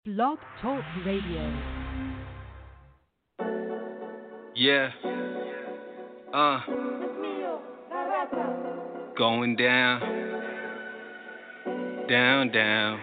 Blog Talk Radio. Yeah. Going down. Down, down.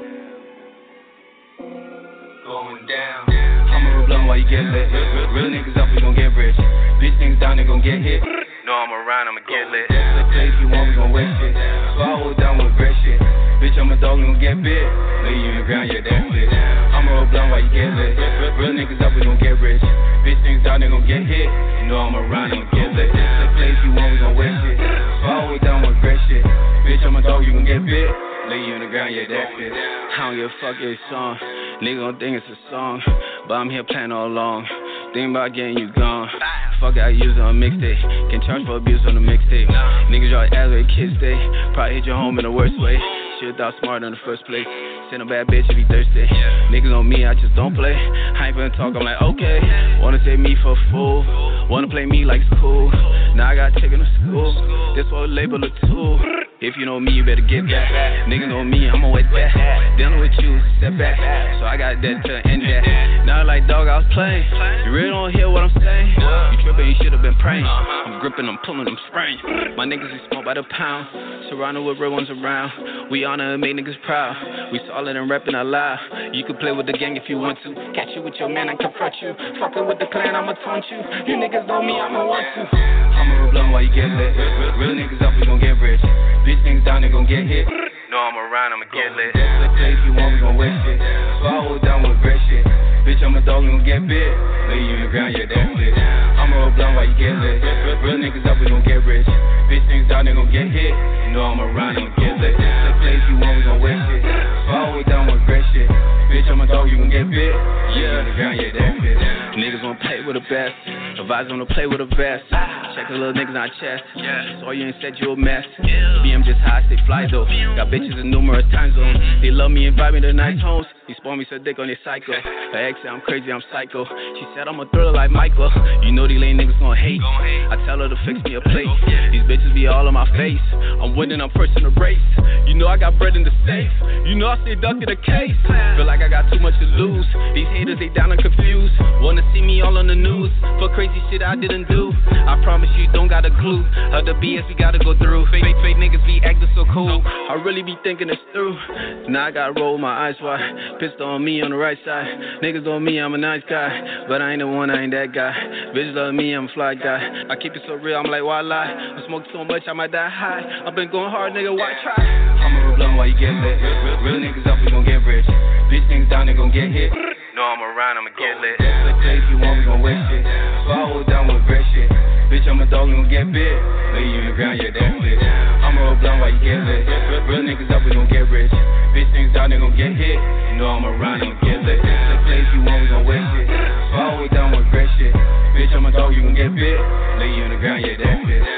Going down. I'ma roll blunt while you get lit. Real niggas up, we gon' get rich. Bitch niggas down, they gon' get hit. No, I'm around, I'ma get lit. The place you want, we gon' waste shit. So I hold down with great shit. Bitch, I'm a dog, we gon' get big. Lay you in the ground, yeah, that's it. I'ma roll blunt while you get lit. Real niggas up, we gon' get rich. Bitch niggas down, they gon' get hit. You know I'm around, I'ma get lit. The place you want, we gon' waste shit. So I hold down with great shit. Bitch, I'm a dog, you gon' get big. Lay you in the ground, yeah, that's it. I don't give a fuck your song. Nigga gon' think it's a song, but I'm here playing all along. Think about getting you gone. Fuck it, I use it on mixtape. Can charge for abuse on the mixtape. Niggas y'all ass where kids stay. Probably hit your home in the worst way. Should've thought smarter in the first place. Send a bad bitch if he thirsty. Niggas on me, I just don't play. I ain't finna talk, I'm like, okay. Wanna take me for a fool. Wanna play me like it's cool. Now I got taken to school. This whole label a tool. If you know me, you better get that. Niggas know me, I'ma wet that. Dealing with you is a setback. So I got that to end that. Now like dog, I was playing. You really don't hear what I'm saying. You tripping, you should've been praying. I'm gripping, I'm pulling, I'm spraying. My niggas is smoked by the pound. Surrounded with real ones around. We honor and make niggas proud. We solid and reppin' our live. You can play with the gang if you want to. Catch you with your man, I confront you. Fuckin' with the clan, I'ma taunt you. You niggas know me, I'ma want to. I'ma roll blunt while you get lit. Real niggas up, we gon' get rich. Bitch niggas down, they gon' get hit. No, I'm around, I'ma get lit. The place you want, we gon' waste shit. So I hold down with great shit. Bitch, I'm a dog, we gon' get big. Lay you in the ground, yeah, that's it. I'ma roll blunt while you get lit. Real niggas up, we gon' get rich. Bitch niggas down, they gon' get hit. You know I'm around, I'ma get lit. The place you want, we gon' waste shit. So I hold down with great shit. Bitch, I'm a dog, you gon' get big. Yeah, in the ground, yeah, that's it. Niggas wanna play with the best. Advise wanna play with the best. Check the little niggas on chest. So you ain't said you a mess. BM just high, stay fly though. Got bitches in numerous time zones. They love me, invite me to nice homes. He spawn me so dick on their cycle. Her ex said I'm crazy, I'm psycho. She said I'm a thriller like Michael. You know these lame niggas gon' hate. I tell her to fix me a plate. These bitches be all on my face. I'm winning, I'm first in the race. You know I got bread in the safe. You know I stay duck in the case. Feel like I got too much to lose. These haters, they down and confused. Wanna see me all on the news for crazy shit I didn't do. I promise you don't got a clue of the BS we gotta go through. Fake niggas be acting so cool. I really be thinking it's through. Now I gotta roll my eyes wide. Pistol on me on the right side. Niggas on me, I'm a nice guy. But I ain't the one, I ain't that guy. Bitches love me, I'm a fly guy. I keep it so real, I'm like, why lie? I smoke so much, I might die high. I've been going hard, nigga, why try? I'ma roll blunt while you get lit. Real niggas up, we gon' get rich. Bitch niggas down, they gon' get hit. No, I'm around, I'ma get lit. The place you want, we gon' waste shit. So I hold down with great shit. Bitch, I'm a dog, we gon' get big. Lay you in the ground, yeah, that's it. I'ma roll blunt while you get lit. Real niggas up, we gon' get rich. Bitch niggas down, they gon' get hit. You know I'm around, I'ma get lit. The place you want, we gon' waste shit. So I hold down with great shit. Bitch, I'm a dog, you gon' get big. Lay you in the ground, yeah, that's it.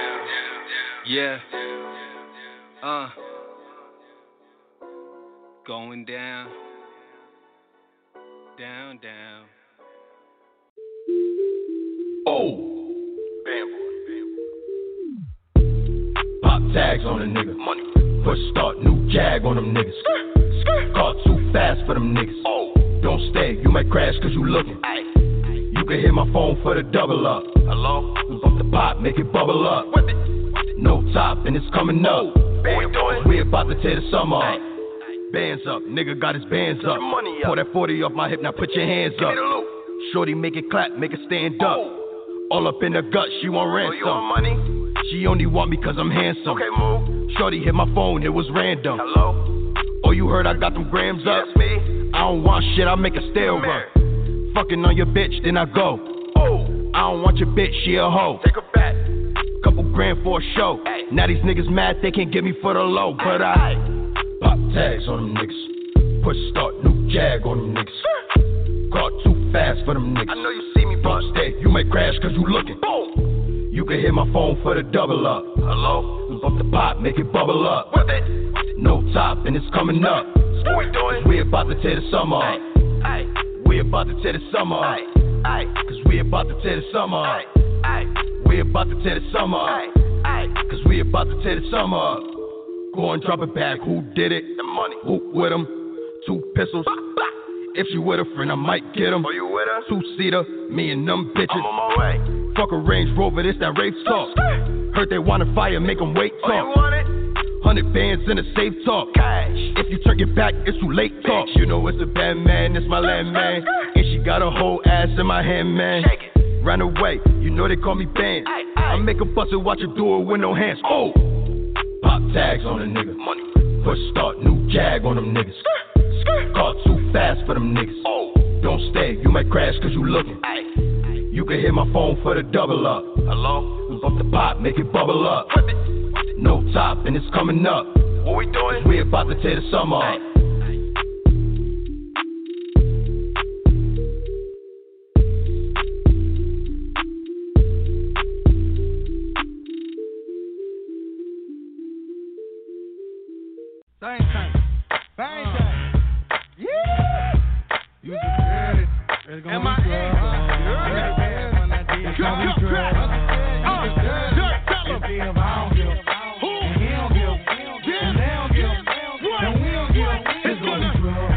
Yeah. Going down. Down, down. Oh. Pop tags on a nigga. Money. Push start, new jag on them niggas. Car too fast for them niggas. Oh. Don't stay, you might crash cause you looking. Aye. You can hit my phone for the double up. Hello? We bump the pop, make it bubble up. Whip it. No top and it's coming up. We about to tear the summer up. Bands up, nigga got his bands up. Pour that 40 off my hip, now put your hands up. Shorty make it clap, make it stand up. All up in her gut, she want ransom. You want money? She only want me cause I'm handsome. Okay, move. Shorty hit my phone, it was random. Hello? Oh, you heard I got them grams up? Yes, me. I don't want shit, I make a stale run. Fucking on your bitch, then I go. Oh. I don't want your bitch, she a hoe. Take her back. Couple grand for a show. Ay. Now these niggas mad, they can't get me for the low. But I pop tags on them niggas. Push start, new jag on them niggas. Car too fast for them niggas. I know you see me, but stay, you might crash cause you looking. Boom. You can hit my phone for the double up. Hello? We bump the pop, make it bubble up. Whip it. No top and it's coming up. What we doing? We about to tear the summer up. Aye. We about to tear the summer up. Aye. Cause we about to tear the summer up. Aye. We about to tear the summer up. Aye. Cause we about to tear the summer up. Go and drop it back, who did it? The money. Who with them? 2 pistols. If she with a friend, I might get him. Oh, you with her? Two-seater, me and them bitches. I'm on my way. Fuck a Range Rover, this that rape talk. Heard they want a fire, make them wait talk. Oh, you want it? 100 bands in a safe talk. Cash. If you turn your back, it's too late talk. You know it's a bad man, it's my land man. And she got a whole ass in my hand, man. Shake it. Ran away, you know they call me Band. I make a bust and watch her do it with no hands. Oh, pop tags on a nigga. Money. Push start, new jag on them niggas. Car too fast for them niggas. Oh. Don't stay, you might crash cause you looking. Ay. You can hit my phone for the double up. Hello? We bump the pop, make it bubble up. Whip it. No top and it's coming up. What we doing? We about to tear the summer up. Bang time. Bang time. Yeah. You just heard it. It's gonna be trouble. It's gonna be trouble. Tell him. If I don't give, and he don't give, and they don't give, and we don't give, it's gonna be trouble.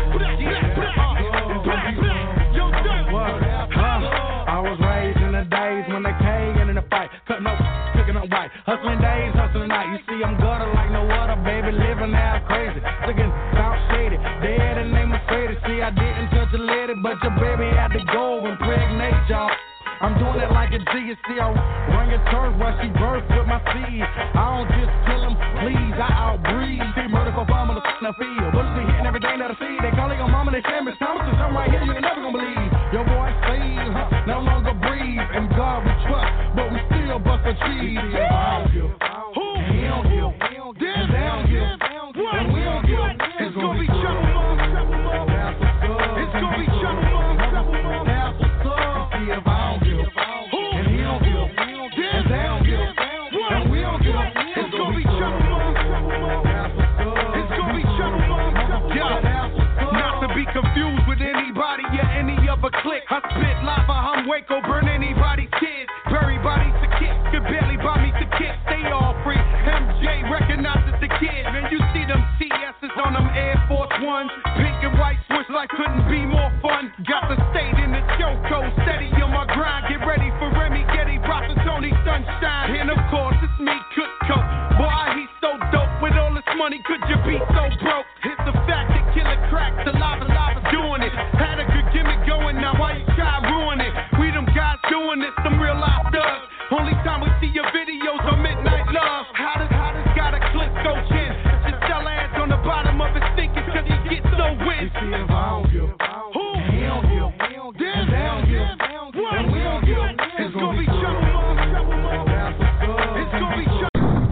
I was raised in the days when they came in the fight, cutting up, picking up white, hustling days, hustling night. You see, I'm gutter like no other, baby, living now crazy, looking South Shady, dead and named Mercedes. See, I didn't touch a lady, but your baby had to go and impregnate y'all. I'm doing it like a G, you see, I run your turf while she birthed with my seed. I don't just kill them, please, I outbreed. See, murder for fun on the field. Bullets be hitting everything that I see. They calling your mama, they saying Miss Thompson, I'm right here, you're never gonna believe. Your boy saved, no longer breathe. And God we trust, but we still bust a cheese. I don't give, and he don't give, and they don't give, and we don't give. It's gonna be trouble, it's gonna be trouble, that's what's up. See if I don't give, and he don't give, and they don't give, and we don't give. It's gonna be trouble, it's gonna be trouble. Not to be confused with anybody or any other clique. I spit lava, I'm Waco, burn anybody's kids. Bury bodies to kids, could barely buy me the kids. They all free. MJ recognizes the kid. Man, you see them TS's on them Air Force Ones. Pink and white switch like couldn't be more fun. Got the state in the choco, steady on my grind. Get ready for Remy, Getty, Bronson, Tony, Sunshine. And of course, it's me, Cook. Boy, he's so dope. With all this money, could you be so broke? It's the fact that killer crack, the lava doing it. Had a good gimmick going, now why you try ruin it? We them guys doing this, some real life thugs. Only time we see your videos on Midnight Love. How does got a clip go chin? Just sell ads on the bottom of his thinking cause he gets so win. You see if I don't give, and he don't give, and they don't give, and we don't give. It's gonna be trouble, it's gonna be trouble.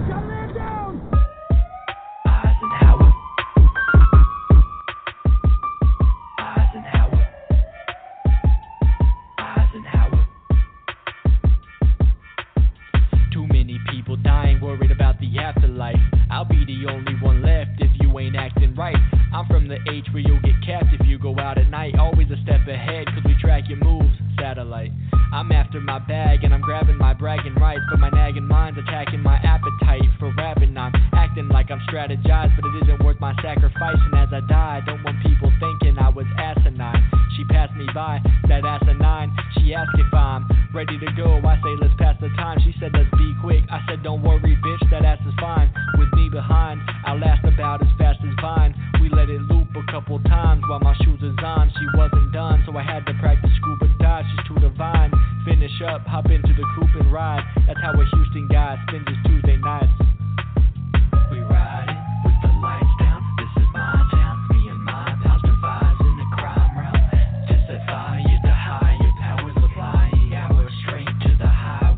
Worried about the afterlife. I'll be the only one left if you ain't acting right. I'm from the age where you'll get capped if you go out at night. Always a step ahead cause we track your moves, satellite. I'm after my bag and I'm grabbing my bragging rights, but my nagging mind's attacking my appetite for rapping. I'm acting like I'm strategized, but it isn't worth my sacrifice. And as I die, I don't want people thinking I was asinine. She passed me by, that asinine. She asked if I'm ready to go. I say let's pass the time. She said let's be quick. I said don't worry bitch, that ass is fine. With me behind, I'll last about as fast as Vine. We let it loop a couple times while my shoes is on. She wasn't done, so I had to practice scuba dive. She's too divine. Finish up, hop into the coupe and ride. That's how a Houston guy spends his Tuesday nights. We riding with the lights down. This is my town. Me and my pals devise in the crime realm. To set fire to higher powers of flying. Yeah, we're straight to the highway.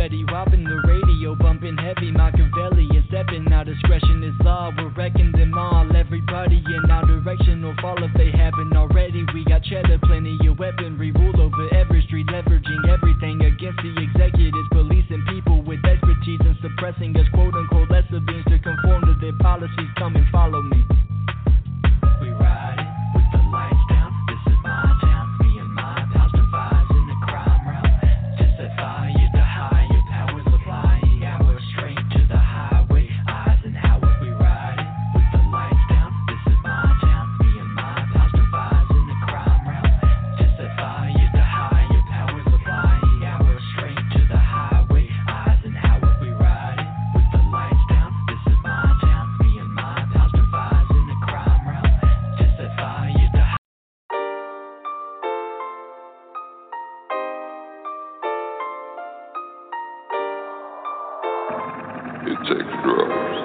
confetti, whopping the radio, bumping heavy, Machiavelli is stepping. Now discretion is law, we're wrecking them all. Everybody in our direction will fall if they haven't already. We got cheddar, plenty of weaponry, rule over every street, leveraging everything against the executives, police and people with expertise in suppressing us, quote unquote lesser beings to conform to their policies. Come and follow me. We ride it with the lights down. This is my town. Me and my pals devise in the crime realm. To set fire to higher powers applying our strength to the highway. Eisenhower. We ride it with the lights down. This is my town. Me and my pals devise in the crime realm. To set fire to higher powers applying our strength to the highway. Eisenhower. We ride it with the lights down. This is my town. Me and my pals devise in the crime realm. To set fire to It takes drugs.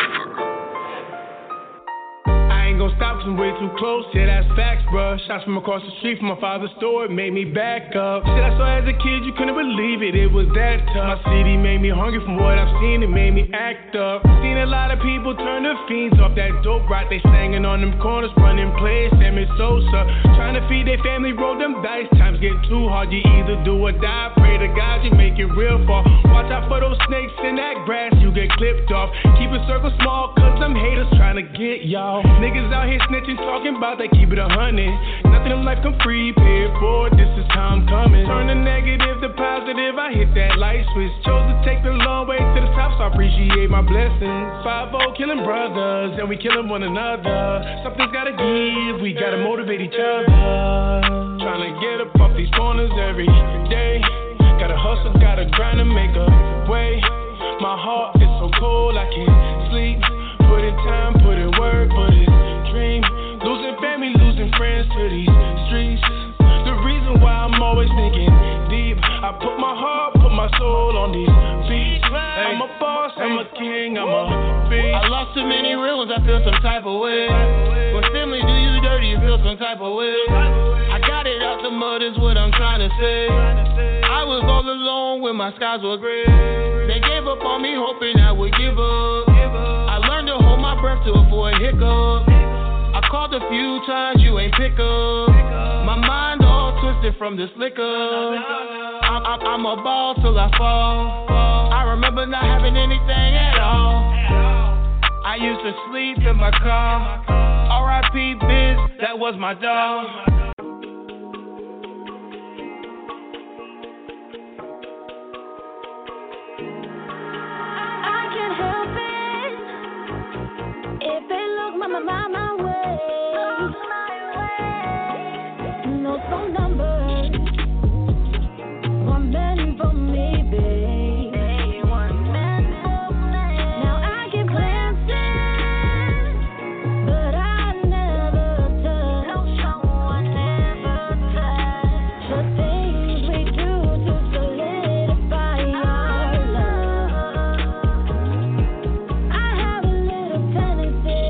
I ain't gon' stop 'cause I'm way too close. Yeah, that's facts, bruh. Shots from across the street from my father's store, it made me back up. Shit I saw as a kid, you couldn't believe it, it was that tough. My city made me hungry from what I've seen, it made me act up. Seen a lot of people turn to fiends off that dope rock. They slanging on them corners, running plays, Sammy Sosa. Trying to feed their family, roll them dice. Times get too hard, you either do or die. Pray to God you make it real far. Watch out for those snakes in that grass, you get clipped off. Keep a circle small, 'cause them haters trying to get y'all. Niggas out here snitching, talking about they keep it 100. Nothing in life come free, pay it forward, this is how I'm coming. Turn the negative to positive, I hit that light switch. Chose to take the long way to the top, so I appreciate my blessings. 5-0 killing brothers, and we killing one another. Something's gotta give, we gotta motivate each other. Trying to get up off these corners every day. Gotta hustle, gotta grind and make a way. My heart is so cold, I can't sleep. Put in time, put in work, put in dream. Losing family, losing friends to these streets. The reason why I'm always thinking deep. I put my heart, put my soul on these beats. I'm a boss, I'm a king, I'm a beast. I lost too many real ones, I feel some type of way. When family do you dirty, you feel some type of way. I got it out the mud is what I'm trying to say. I was all alone when my skies were gray. They gave up on me hoping I would give up. I learned to hold my breath to avoid hiccup. I called a few times, you ain't pick up. My mind all twisted from this liquor. I'm a ball till I fall. I remember not having anything at all. I used to sleep in my car. R.I.P. Biz, that was my dog. My way. No phone number. One man for me, babe. One man for me. Now I get glancing, but I never touch. No, someone never touch. The things we do to solidify our love. I have a little tendency.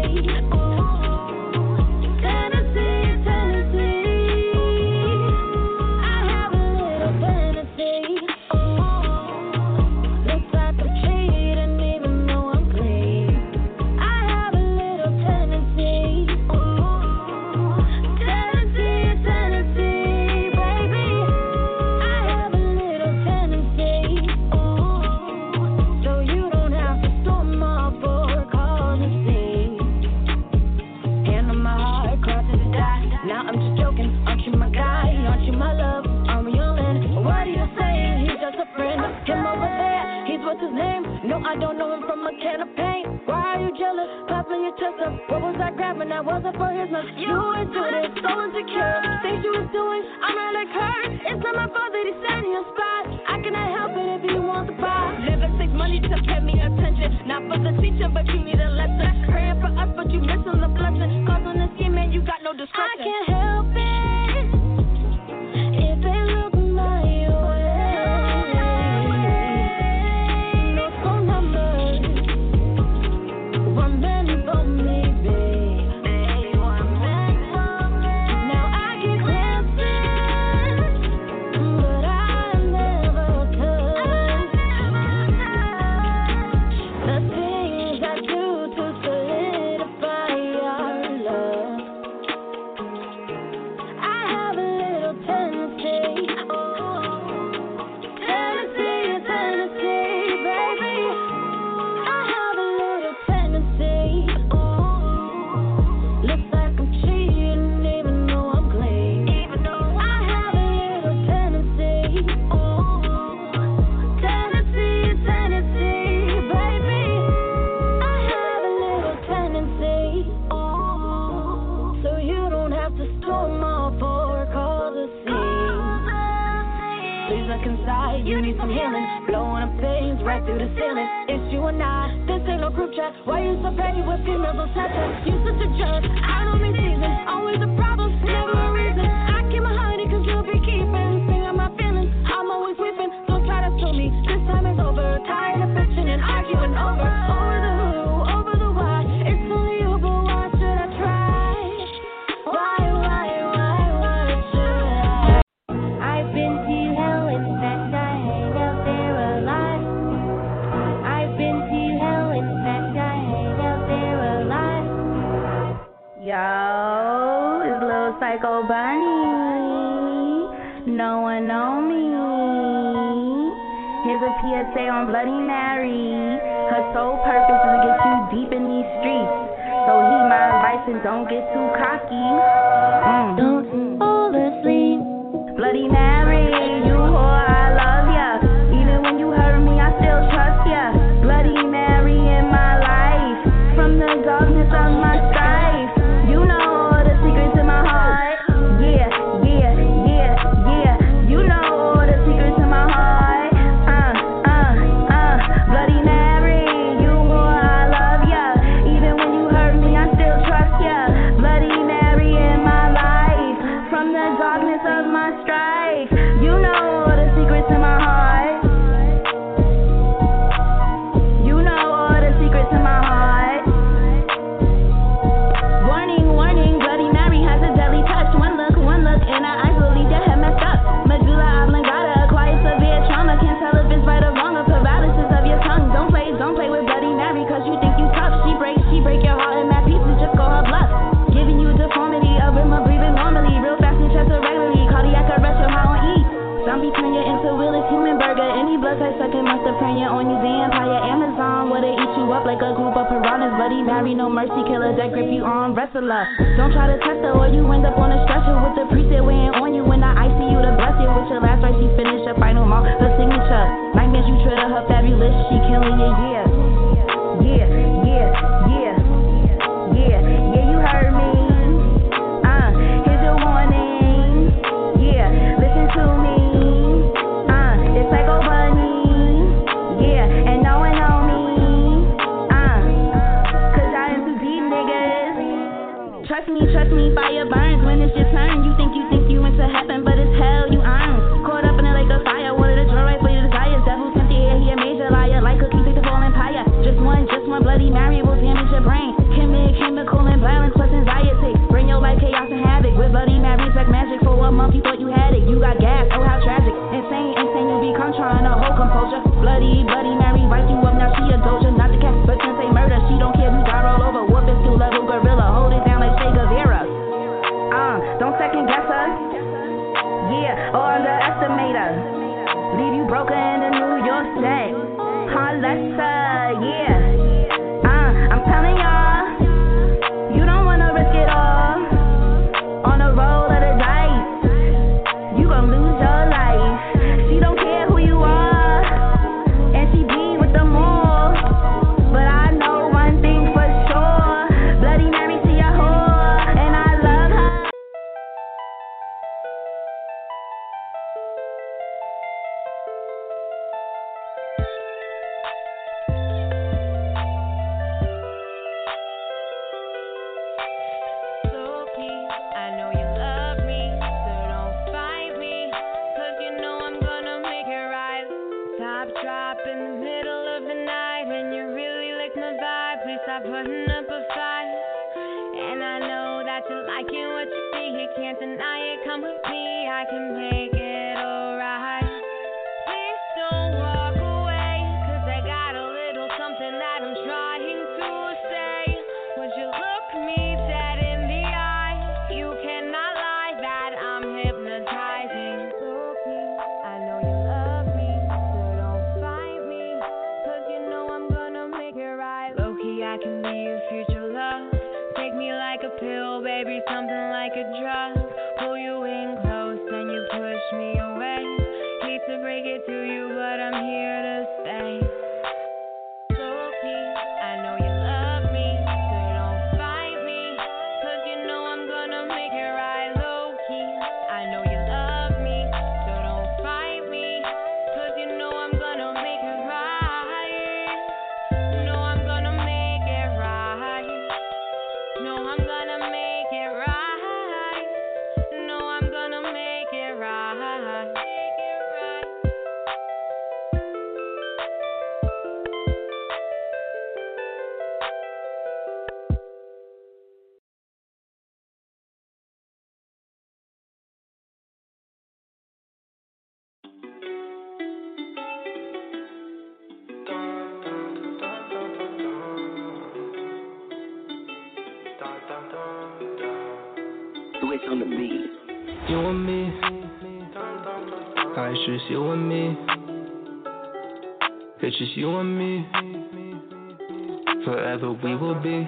I don't know him from a can of paint. Why are you jealous? Puffing your chest up. What was I grabbing? That wasn't for his nuts. You into this, so insecure. Things you was doing, I'm not like her. It's not my fault that he's setting your spot. I cannot help it if he wants to buy. Never take money to pay me attention. Not for the teacher, but you need a lesson. Praying for us, but you missing the blessing. Causing the scheme, man, you got no discretion. I can't help it if they look my way. through the ceiling. It's you and I, this ain't no group chat. Why you so petty with females on Snapchat? You such a jerk, I don't mean season. Always a problem, never a reason. I keep my honey cause you'll be keeping. Sing out my feelings, I'm always weeping. Don't try to sue me, this time is over. Tired of bitching and arguing over the who, over the why. It's only you, but why should I try? Why should I? I've been to hell, in fact I hang out there a lot. I've been to hell, in fact I hang out there a lot. Yo, it's Lil Psycho Bunny. No one know me. Here's a PSA on Bloody Mary. Her sole purpose is to get you deep in these streets. So heed my advice and don't get too cocky. Don't fall asleep. Bloody Mary, you whore, I love ya. Even when you hurt me, I still trust ya. Bloody Mary in my life. From the darkness of my strife. You know all the secrets in my heart. Yeah. You know all the secrets in my heart. Bloody Mary, you whore, I love ya. Even when you hurt me, I still trust ya. Bloody Mary in my life. From the darkness of my strife. You know all the secrets in my heart. You know all the secrets in my heart. Warning, Bloody Mary has a deadly touch. One look in her eyes will leave your head messed up. Medulla oblongata, acquired severe trauma. Can't tell if it's right or wrong, or paralysis of your tongue. Don't play with Bloody Mary, cause you think you tough. She break your heart in mad pieces, just call her bluff. Giving you deformity, a rhythm of breathing normally. Real fast and chest irregularly, cardiac arrest, you're high on E. Zombie turn you into Willis human burger. Any blood type sucking must have turned you on you vampire. Amazon would've eat you up like a group of piranhas. Bloody Mary, no mercy, killer that grip you on wrestler. Don't try to test her or you end up on a stretcher with the priest that weighing on you in the ICU to bless you with your last right. She finished her final mark, her signature. Nightmares you treat her fabulous, she killing you, yeah. You heard me. Here's your warning. Yeah, listen to me. It's Psycho Bunny. Yeah, and no one know me. Cause I am too deep, niggas. Trust me, fire burns when it's your turn. You think you into heaven, but it's hell you earn. Caught up in a lake of fire, wanted to draw right for your desires. Devil sent the air, he a major liar. Like cookies, take the fall empire. Just one Bloody Mary will damage your brain. Chemical imbalance plus anxiety. Bring your life chaos and havoc. With Bloody Mary's like magic. For a month you thought you had it. You got gas, oh how tragic. Insane, you become trying to hold composure. Bloody Mary wipe you up, now she a doja. Not the cat, but since they murder, she don't care, we got all over. Whooping skill level gorilla, hold it down like Che Guevara. Don't second guess her. Yeah, or underestimate her. Leave you broken in the New York State. Let's yeah. I'm telling y'all, you don't wanna risk it all. On the roll of the dice, you gon' lose your life. She don't care who you are, and she be with them all. But I know one thing for sure, Bloody Mary see a whore, and I love her. Stop putting up a fight. And I know that you're liking what you see. You can't deny it, come with me, I can make it alright. Please don't walk away, cause I got a little something that I'm trying to say. Would you look me dead in the eye? You cannot lie that I'm hypnotizing. I know you love me, so don't fight me, cause you know I'm gonna make it right. Low-key, I can be your future love. Take me like a pill, baby, something like a drug. Pull you in close, then you push me away. Hate to break it to you, but I'm here to stay. Low-key, I know you love me, so don't fight me, cause you know I'm gonna make it right. Low-key, I know you love me, so don't fight me, cause you know I'm gonna make it right. It's on the beat. You and me, it's just you and me. It's just you and me. Forever we will be.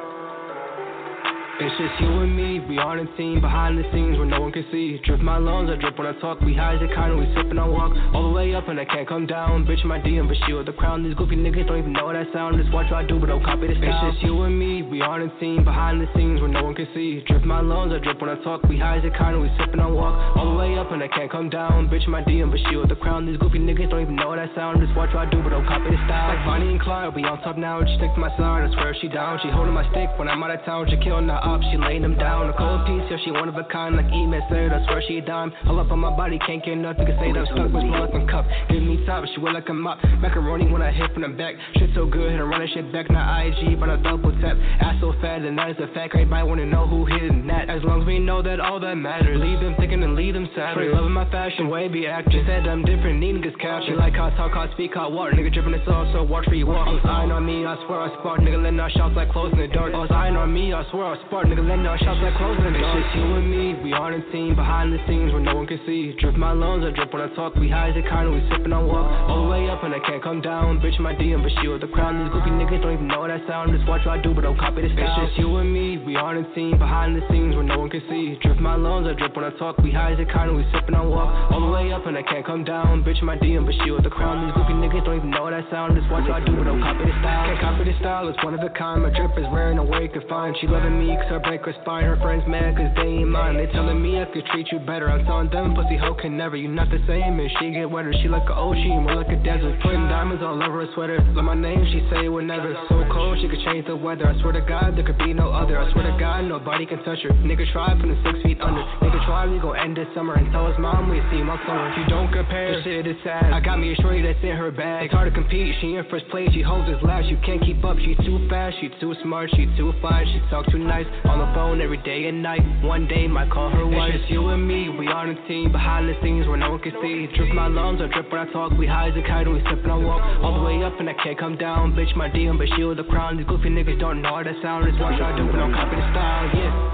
It's just you and me, we on a team, behind the scenes where no one can see. Drip my lungs, I drip when I talk, we high as a kind, we sip and I walk all the way up and I can't come down. Bitch my DM, but she with the crown. These goofy niggas don't even know what I sound. Just watch what I do, but don't copy the style. It's just you and me, we on a team, behind the scenes where no one can see. Drip my lungs, I drip when I talk, we high as a kind, we sip and I walk all the way up and I can't come down. Bitch my DM, but she with the crown. These goofy niggas don't even know what I sound. Just watch what I do, but don't copy the style. Like Bonnie and Clyde, we on top now, she stick to my side, I swear she down. She holding my stick when I'm out of town, she killing the up, she laying them down. A cold piece, yeah, she one of a kind, like Email said, I swear she a dime. All up on my body, can't get nothing, can say that I'm stuck with small like a cup. Give me top, she wet like a mop. Macaroni when I hit from the back. Shit so good, hit and run that shit back, not IG, but I double tap. Ass so fat, and that is a fact, everybody wanna know who hitting that. As long as we know that all that matters. Leave them thinking and leave them sad. Straight loving my fashion, way be acting. Said I'm different, need niggas capture. Like hot talk, hot speak, hot water. Nigga dripping this all, so watch where you walk. All eyeing on me, I swear I spark. Nigga letting out shots like close in the dark. All eyeing on me, I swear I spark. Nigga letting out shots like close in the dark. It's just you and me, we on a team, behind the scenes where no one can see. Drip my lungs, I drip when I talk, we high as a kind, we sip and I walk all the way up and I can't come down. Bitch my DM, but she with the crown. These goofy niggas don't even know what I sound. Just watch what I do, but don't copy the style. It's just you and me, we on a team, behind the scenes where no one can see. Drip my lungs, I drip when I talk, we high as a kind, we sip and I walk all the way up and I can't come down. Bitch my DM, but she with the crown. These goofy niggas don't even know what I sound. Just watch what I do, but don't copy the style. Can't copy the style, it's one of a kind. My drip is rare, no way you can find. She loving me cause I break her spine. Her friends mad cause they ain't mine. They telling me I could treat you better. I'm telling them pussy hoe can never. You not the same and she get wetter. She like an ocean, more like a desert. Putting diamonds all over her sweater. Love my name, she say it would never. So cold, she could change the weather. I swear to God, there could be no other. I swear to God, nobody can touch her. Nigga try, put him 6 feet under. Nigga try, we gon' end this summer. And tell his mom we see my summer. If you don't compare, this shit is sad. I got me a shorty that's in her bag. It's hard to compete, she in first place. She holds his last, you can't keep up. She too fast, she too smart, she too fine. She talk too nice, on the phone every day and night. One day might call her wife. It's just you and me, we on a team, behind the scenes where no one can see. Drip my lungs, I drip when I talk, we high as a kite and we sip and I walk all the way up and I can't come down. Bitch my DM, but she with the crown. These goofy niggas don't know how that sound. Just watch what I do, but don't copy the style, yeah.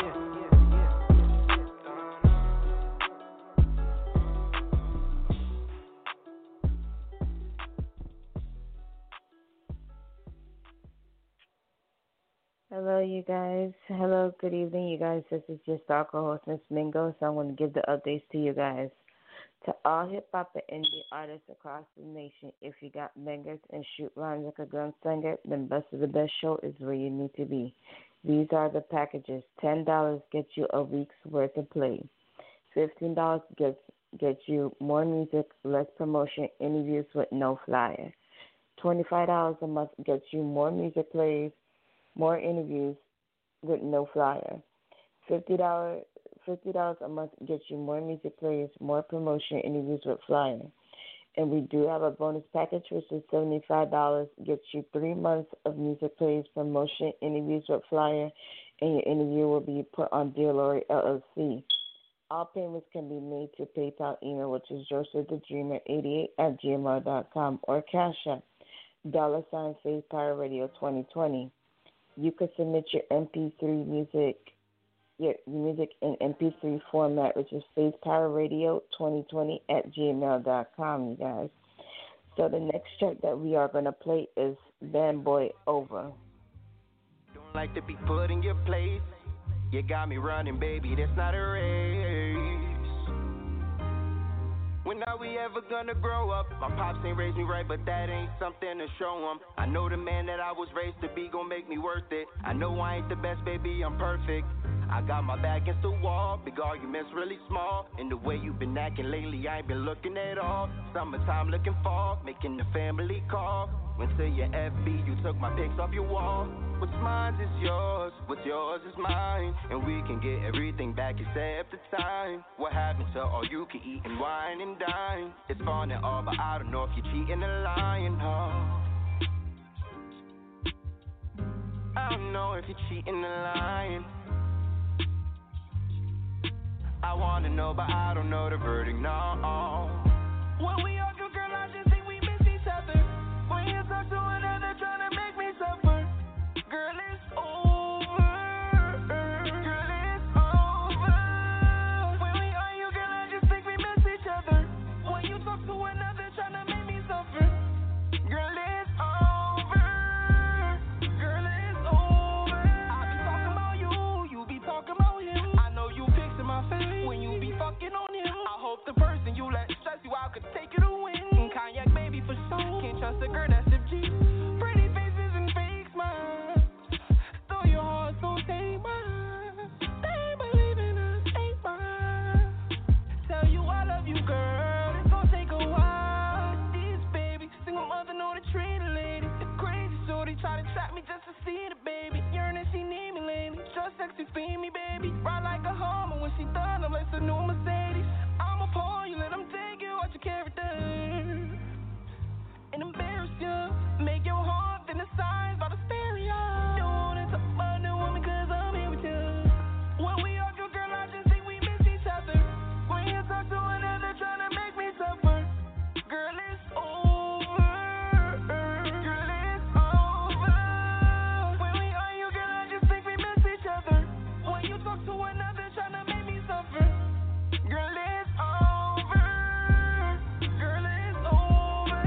Hello, you guys. Hello, good evening, you guys. This is your stalker host, Miss Mingo. So I'm going to give the updates to you guys. To all hip-hop and indie artists across the nation, if you got bangers and shoot lines like a gunslinger, then Best of the Best Show is where you need to be. These are the packages. $10 gets you a week's worth of play. $15 gets you more music, less promotion, interviews with no flyer. $25 a month gets you more music plays, more interviews with no flyer. $50 a month gets you more music plays, more promotion, interviews with flyer. And we do have a bonus package, which is $75, gets you 3 months of music plays, promotion, interviews with flyer, and your interview will be put on Dear Lori LLC. All payments can be made to PayPal email, which is josephthedreamer88@gmail.com, or Cash App, $ Faith Power Radio 2020. You can submit your MP3 music, your music in MP3 format, which is Faith Power Radio 2020@gmail.com, you guys. So the next track that we are going to play is Bad Boy Over. Don't like to be put in your place. You got me running, baby, that's not a race. When are we ever gonna grow up? My pops ain't raised me right, but that ain't something to show them. I know the man that I was raised to be gon' make me worth it. I know I ain't the best, baby, I'm perfect. I got my back against the wall, big arguments really small. And the way you been acting lately, I ain't been looking at all. Summertime looking fall, making the family call. Went to your FB, you took my pics off your wall. What's mine is yours, what's yours is mine. And we can get everything back except the time. What happened to all you can eat and wine and dine? It's fun and all, but I don't know if you're cheating and lying, oh. I don't know if you're cheating and lying. I wanna know, but I don't know the verdict, no. When we argue, girl, I just think we miss each other. When you talk to another, trying to make me suffer. Girl, it's over. Girl, it's over. she spin me, baby. Ride like a Hummer when she done, I'm like a new Mercedes. I'm a pawn, you let them take you out your character and embarrass you. Make your heart fantasize by the stereo. Don't wanna talk about no woman cause I'm here with you. When we argue, girl, I just think we miss each other. When you talk to another trying to make me suffer, girl, it's over. Girl, it's over. When we argue, girl, I just think we miss each other. When you talk to another trying to make me suffer, girl, it's over. Girl, it's over.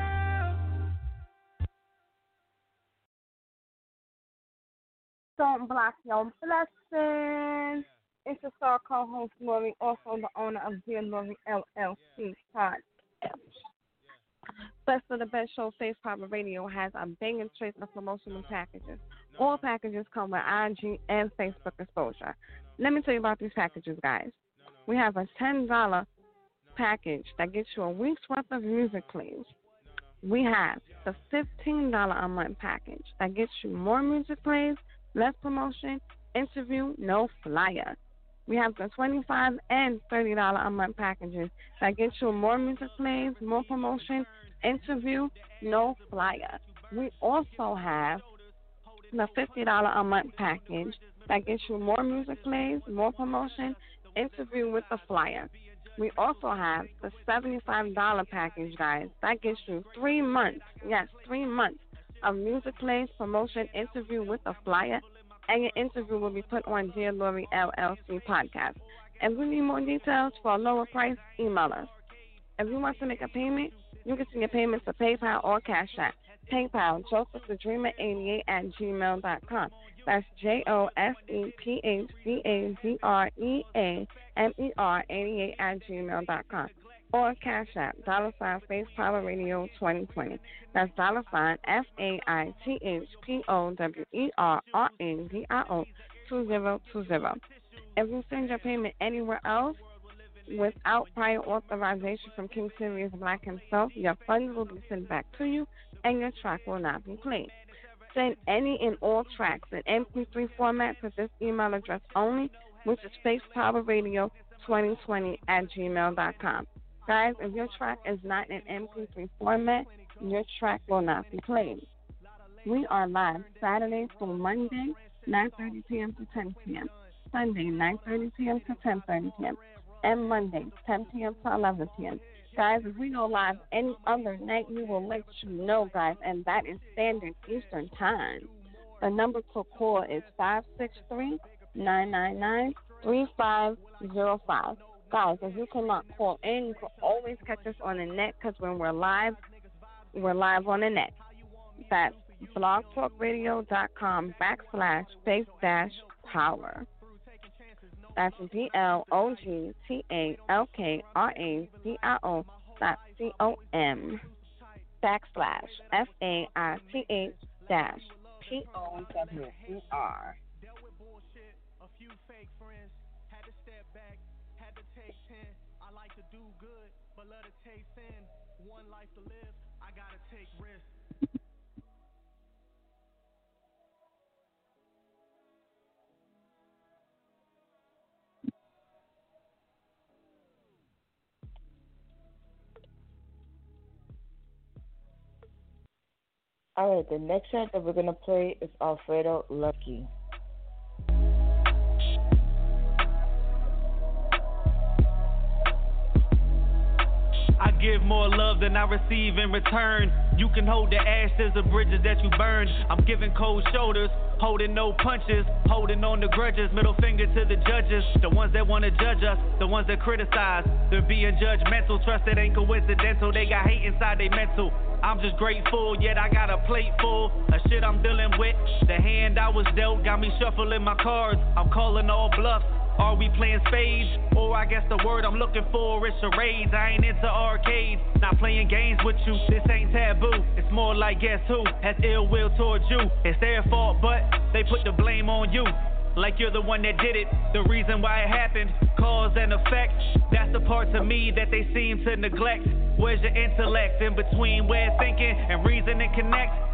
Don't block your blessings. It's your star co-host Lori, also the owner of Dear Lori LLC podcast. Best of the best show, Faith Power Radio has a banging straight of promotional packages. All packages come with IG and Facebook exposure. Let me tell you about these packages, guys. We have a $10 package that gets you a week's worth of music plays. We have the $15 a month package that gets you more music plays, less promotion, interview, no flyer. We have the $25 and $30 a month packages that get you more music plays, more promotion, interview, no flyer. We also have the $50 a month package that gets you more music plays, more promotion, interview with the flyer. We also have the $75 package, guys. That gets you 3 months, yes, 3 months of music plays, promotion, interview with a flyer, and your interview will be put on Dear Lori LLC podcast. If you need more details for a lower price, email us. If you want to make a payment, you can send your payments to PayPal or Cash App. PayPal, josephthedreamer88@gmail.com. That's JOSEPHTHEDREAMER88@gmail.com. Or Cash App, $ Faith Power Radio 2020. That's $ FAITHPOWERRADIO 2020. If you send your payment anywhere else without prior authorization from King Sirius Black himself, your funds will be sent back to you and your track will not be played. Send any and all tracks in MP3 format to this email address only, which is faithpowerradio2020@gmail.com. Guys, if your track is not in MP3 format, your track will not be played. We are live Saturday through Monday, 9:30 p.m. to 10 p.m. Sunday, 9:30 p.m. to 10:30 p.m. And Monday, 10 p.m. to 11 p.m. Guys, if we go live any other night, we will let you know, guys, and that is Standard Eastern Time. The number to call is 563-999-3505. Guys, if you cannot call in, you can always catch us on the net, because when we're live on the net. That's blogtalkradio.com/faith-power. That's BLOGTALKRADIO/FAITH-POWER. I like to do good, but let it taste sin. One life to live, I gotta take risks. All right, the next track that we're gonna play is Alfredo Lucky. I give more love than I receive in return. You can hold the ashes of bridges that you burned. I'm giving cold shoulders, holding no punches, holding on to grudges. Middle finger to the judges, the ones that want to judge us, the ones that criticize. They're being judgmental, trust it ain't coincidental. They got hate inside they mental. I'm just grateful, yet I got a plate full of shit I'm dealing with. The hand I was dealt got me shuffling my cards. I'm calling all bluffs. Are we playing spades? Or I guess the word I'm looking for is charades. I ain't into arcades, not playing games with you. This ain't taboo, it's more like guess who has ill will towards you. It's their fault, but they put the blame on you. Like you're the one that did it, the reason why it happened. Cause and effect, that's the parts of me that they seem to neglect. Where's your intellect? In between where thinking and reasoning connect?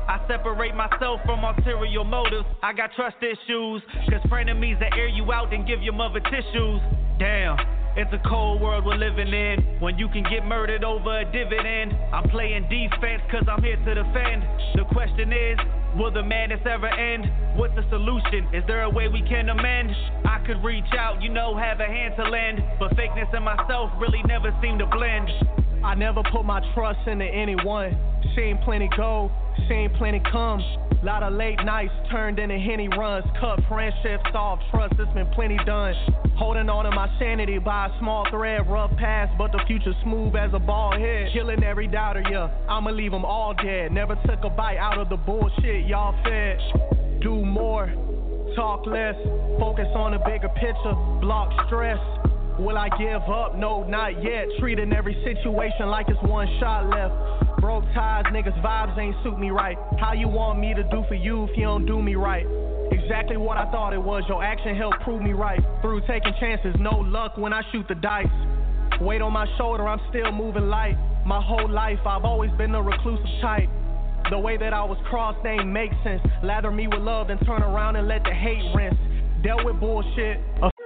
I separate myself from ulterior motives. I got trust issues, cause frenemies that air you out and give your mother tissues. Damn, it's a cold world we're living in, when you can get murdered over a dividend. I'm playing defense cause I'm here to defend. The question is, will the madness ever end? What's the solution? Is there a way we can amend? I could reach out, have a hand to lend, but fakeness and myself really never seem to blend. I never put my trust into anyone. Seen plenty go, seen plenty come. Lot of late nights turned into Henny runs. Cut friendships off, trust, it's been plenty done. Holding on to my sanity by a small thread. Rough past, but the future smooth as a bald head. Killing every doubter, yeah, I'ma leave them all dead. Never took a bite out of the bullshit y'all fed. Do more, talk less, focus on the bigger picture, block stress. Will I give up? No, not yet. Treating every situation like it's one shot left. Broke ties, niggas vibes ain't suit me right. How you want me to do for you if you don't do me right? Exactly what I thought it was. Your action helped prove me right. Through taking chances, no luck when I shoot the dice. Weight on my shoulder, I'm still moving light. My whole life, I've always been the reclusive type. The way that I was crossed ain't make sense. Lather me with love, then turn around and let the hate rinse. Dealt with bullshit.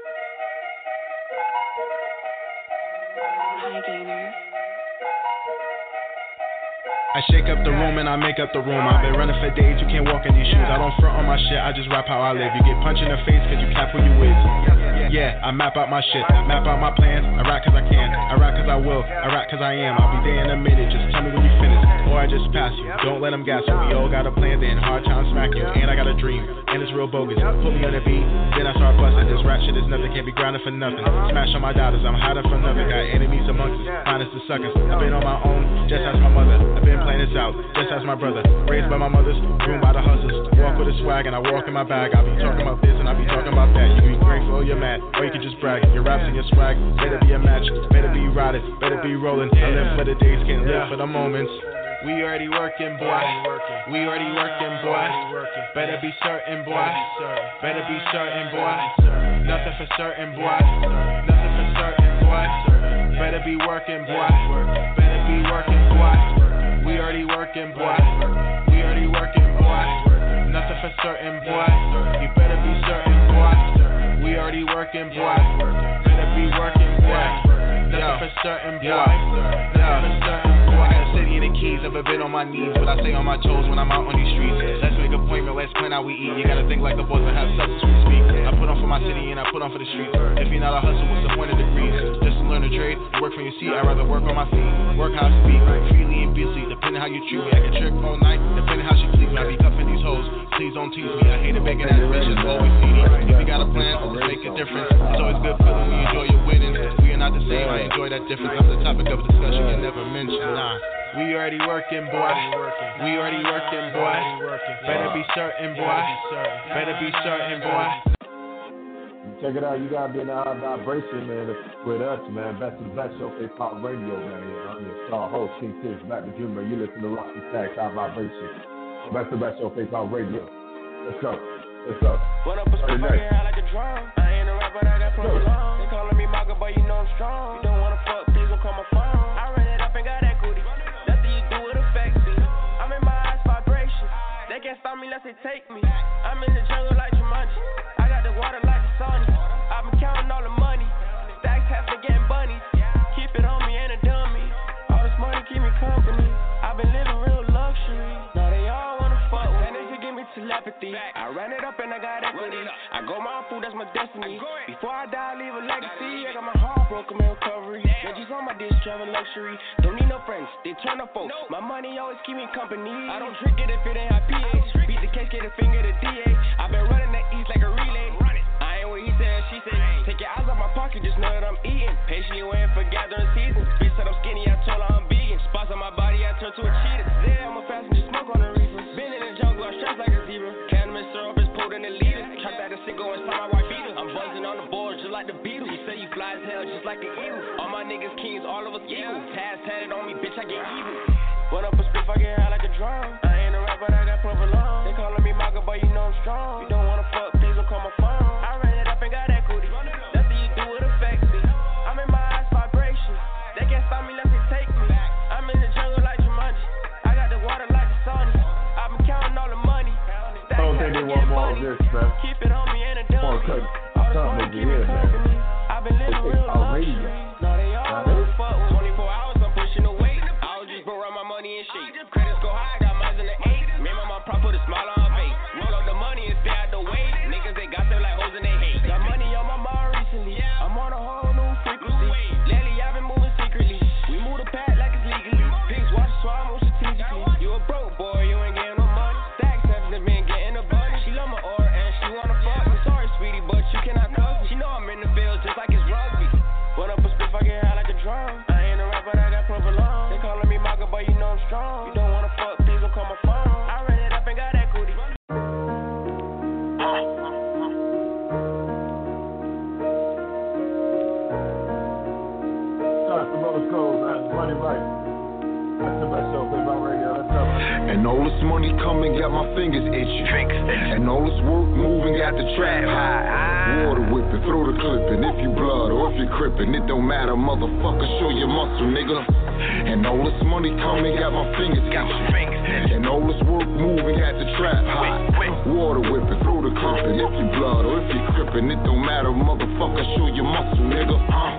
I shake up the room and I make up the room. I've been running for days, you can't walk in these shoes. I don't front on my shit, I just rap how I live. You get punched in the face cause you cap who you with. Yeah, I map out my shit, map out my plans. I rap cause I can, I rap cause I will, I rap cause I am. I'll be there in a minute, just tell me when you finish, or I just pass you. Don't let them gas you, we all got a plan, then hard time smack you. And I got a dream, and it's real bogus. Put me on the beat, then I start busting. This rap shit is nothing, can't be grounded for nothing. Smash on my daughters, I'm hiding from nothing. Got enemies amongst us, finest the suckers. I've been on my own, just as my mother. I've been playing this out, just as my brother. Raised by my mothers, groomed by the hustlers. Walk with a swag and I walk in my bag. I'll be talking about this and I'll be talking about that. You can be grateful or you're mad, or you can just brag. Your raps and your swag, better be a match, better be riding, better be rolling. I live for the days, can't live for the moments. We already working, boy. We already working, boy. Better be certain, boy. Better be certain, boy. Nothing for certain, boy. Nothing for certain, boy. Better be working, boy. Better be working, boy. We already working, boy. We already working, boy. Nothing for certain, boy. You better be certain, boy. We already working, boy. Better be working, boy. Nothing for certain, boy. Nothing for certain, boy. I got a city in the keys, never been on my knees, but I stay on my toes when I'm out on these streets. Let's make an appointment, let's plan how we eat. You gotta think like the boys that have substance we speak. I put on for my city and I put on for the streets. If you're not a hustle, what's the point of degrees? Just to learn a trade, work from your seat. I'd rather work on my feet, work how I speak, freely and busy, depending how you treat me. I can trick all night, depending how she please me. I be cuffing these hoes, please don't tease me. I hate a begging ass bitch, it's always seedy. If you got a plan, let's make a difference. It's always good feeling when you enjoy your winnings. We are not the same, I enjoy that difference. I'm the topic of discussion you never mentioned, nah. We already working, boy. We already working, boy. Better be certain, boy. Better be certain, boy. Check it out, you gotta be in the high vibration, man, with us, man. Best of the best show, Faith Pop Radio, man. I'm your star host, King Tish, back with you, man. You listen to Rocky Stacks, High Vibration. Best of the best show, Faith Pop Radio. Let's go. Let's go. What up, I like a drum. I ain't a rapper, I got plenty long. They calling me Maka, but you know I'm strong. You don't wanna fuck, please don't call my phone. I ran it up and got equity. Nothing you do, it affects me. I'm in my eyes vibration. They can't stop me unless they take me. I'm in the jungle like Jumanji. I got the water like the sun. I've been counting all the money. Stacks have been getting bunnies. Keep it on me, ain't a dummy. All this money keep me company. I've been living real luxury. Now they all wanna fuck with me. They should give me telepathy. I ran it up and I got equity. I go my food, that's my destiny. Before I die, I leave a legacy. I got my heart broken in recovery. Veggies on my dish, travel luxury. Don't need no friends, they turn up folks. My money always keep me company. I don't drink it if it ain't high pH. Beat the case, get a finger to DA. I've been running the East like a relay. I ain't what he said, she said. Take your eyes off my pocket, just know that I'm eating. Patiently waiting for gathering season. Bitch said I'm skinny, I told her I'm vegan. Spots on my body, I turn to a cheetah. There, I'm a passenger, smoke on the reefer. Been in the jungle, I strapped like a zebra. Cannabis syrup is pulled in the leader. Trap that shit go inside my white beater. I'm buzzing on the board just like the Beatles. You say you fly as hell just like the Eagles. All my niggas kings, all of us eagles. Taz tatted on me, bitch, I get evil. Run up a spliff, I get high like a drum. I ain't a rapper, I got provolone. They calling me Maka, but you know I'm strong. You don't wanna fuck, please don't call my phone. I ran it up and got equity. Nothing you do, it affects me. I'm in my eyes vibration. They can't stop me unless they take me. I'm in the jungle like Jumanji. I got the water like the sun. I've been counting don't think they want more of this, man. Keep it on me and a More cut something over here, man. I've been living real outrageous. No, they all fuck. 24 hours, I'm pushing the weight. I was just broke around my money and shit. Credits go high, got mines in the 8. Me and my mom prop put a smile on her face. Roll up the money and stay out the way. Niggas, they got them like hoes and they hate. Got money on my mind recently. I'm on a whole new frequency. Lately, I've been moving secretly. We move the pad like it's legally. Pigs watch, so I move strategically. You a broke boy, you ain't getting no money. Stacks haven't been getting a bunny. She love my aura and she wanna fuck. I'm sorry, sweetie, but you cannot cuff me. She know I'm in the field just like it's rugby. Put up a spiff, I get high like a drum. I ain't a rapper, I got provolone. They calling me Maka, but you know I'm strong. You don't wanna fuck, please don't call my phone. I ran it up and got equity. Shout out to Brothers Code, man. Money right. That's the best show, play by radio. Let's go. And all this money coming, got my fingers itching. And all this work moving, got the trap high. Water whipping, throw the clipping. If you blood or if you crippin', it don't matter, motherfucker. Show your muscle, nigga. And all this money coming, got my fingers itching. And all this work moving, got the trap high. Water whipping, throw the clipping. If you blood or if you crippin', it don't matter, motherfucker. Show your muscle, nigga.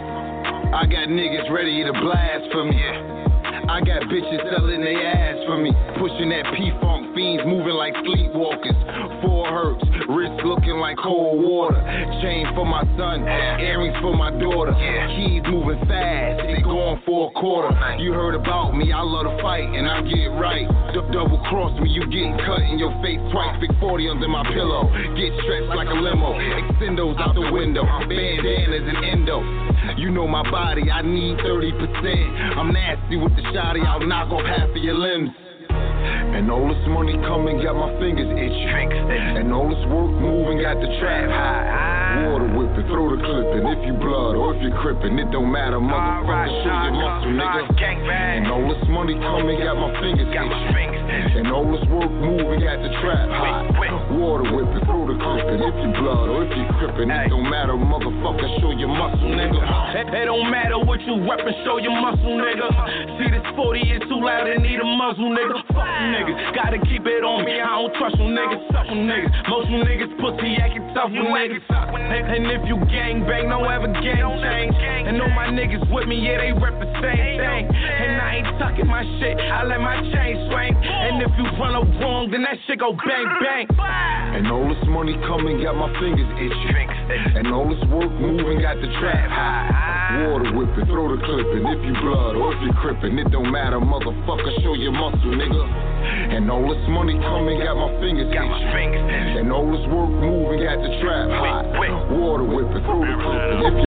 I got niggas ready to blast for me. I got bitches selling they ass for me. Pushing that P-Funk, fiends moving like sleepwalkers. 4 herbs, wrist looking like cold water. Chain for my son, earrings for my daughter. Keys moving fast, they going for a quarter. You heard about me, I love to fight and I get right. Double cross me, you getting cut in your face twice. Big 40 under my pillow, get stretched like a limo. Extendos out the window, bandanas and endo. You know my body, I need 30%. I'm nasty with the shotty, I'll knock off half of your limbs. And all this money coming, got my fingers itching. And all this work moving, got the trap high. Water whipping, throw the clipping. If you blood or if you crippin', it don't matter, motherfucker. Show your muscle, nigga. And all this money coming, got my fingers itching. And all this work moving, got the trap high. Water whipping, throw the clipping. If you blood or if you crippin', it don't matter, motherfucker. Show your muscle, nigga. It don't matter what you reppin', show your muscle, nigga. See this 40 is too loud, it need a muzzle, nigga. Fuck niggas, gotta keep it on me. I don't trust you niggas, suck you niggas. Most you niggas pussy acting tough, you niggas. And if you gang bang, don't ever gang change. And all my niggas with me, yeah, they rep the same thing. And I ain't tucking my shit, I let my chain swing. And if you run up wrong, then that shit go bang bang. And all this money coming, got my fingers itching. And all this work moving, got the trap high. Water whipping, throw the clipping. If you blood or if you crippin', it don't matter, motherfucker. Show your muscle, nigga. And all this money coming, got my fingers itching. And all this work moving, got the trap high. Water whipping, throw the clipping. If you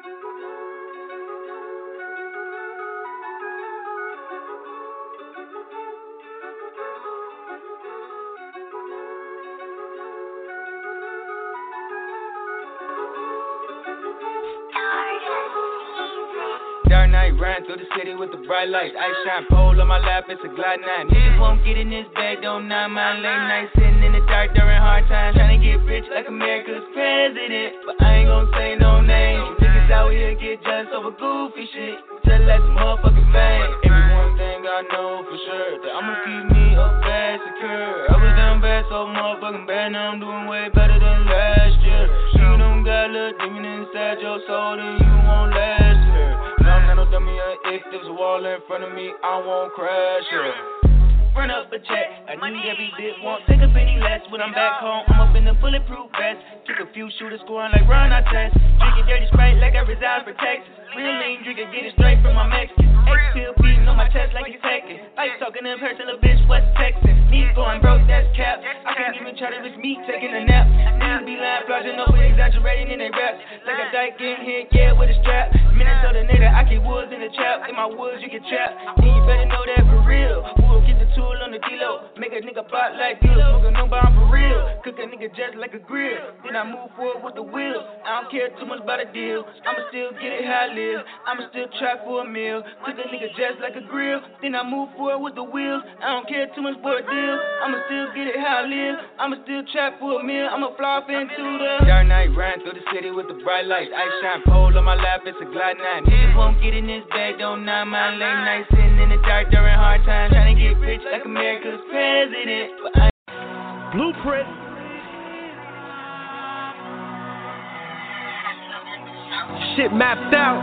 Dark night, riding through the city with the bright lights. Ice shine pole on my lap, it's a Glide 9. Niggas won't get in this bag, don't mind my late night. Sitting in the dark during hard times, trying to get rich like America's president. But I ain't gon' say no names. Niggas out here get jealous over goofy shit. Just like some motherfucking fame. Every one thing I know for sure, that I'ma keep me up bad secure. I was down bad, so motherfucking bad, now I'm doing way better than last year. You don't got a little demon inside your soul, then you won't last here. I'm not no dummy, if there's a wall in front of me, I won't crash it. Run up a check, I need every bit, won't take a penny less. When I'm back home, I'm up in the bulletproof vest. Took a few shooters scoring like Ron Artest. Drinking dirty Sprite like I reside for Texas. Real lean drinker, get it straight from my Mexican. X-Pill beating on my chest like it's heckin'. Ice talking in person, little bitch, West Texas. Knees going broke, that's cap. I can't even try to risk me taking a nap. Niggas be lying, flogging over, exaggerating in their raps. Like a dyke getting hit, yeah, with a strap. Minnesota nigga, I keep woods in the trap. In my woods, you get trapped. And you better know that for real. We'll get the tool on the D-Lo. Make a nigga bot like deal. Smoking no bomb for real. Cook a nigga just like a grill. Then I move forward with the wheel. I don't care too much about a deal. I'ma still get it how I live. I'ma still try for a meal. Cook a nigga just like a grill. Then I move forward with the wheels. I don't care too much for a deal. I'ma still get it how I live. I'ma still try for a meal. I'ma fly off into the dark night, riding through the city with the bright lights. Ice shine pole on my lap, it's a Glide 9. Niggas won't get in this bag, don't mind my late night. Sitting in the dark during hard times, trying to get rich like America's president. Blueprint shit mapped out.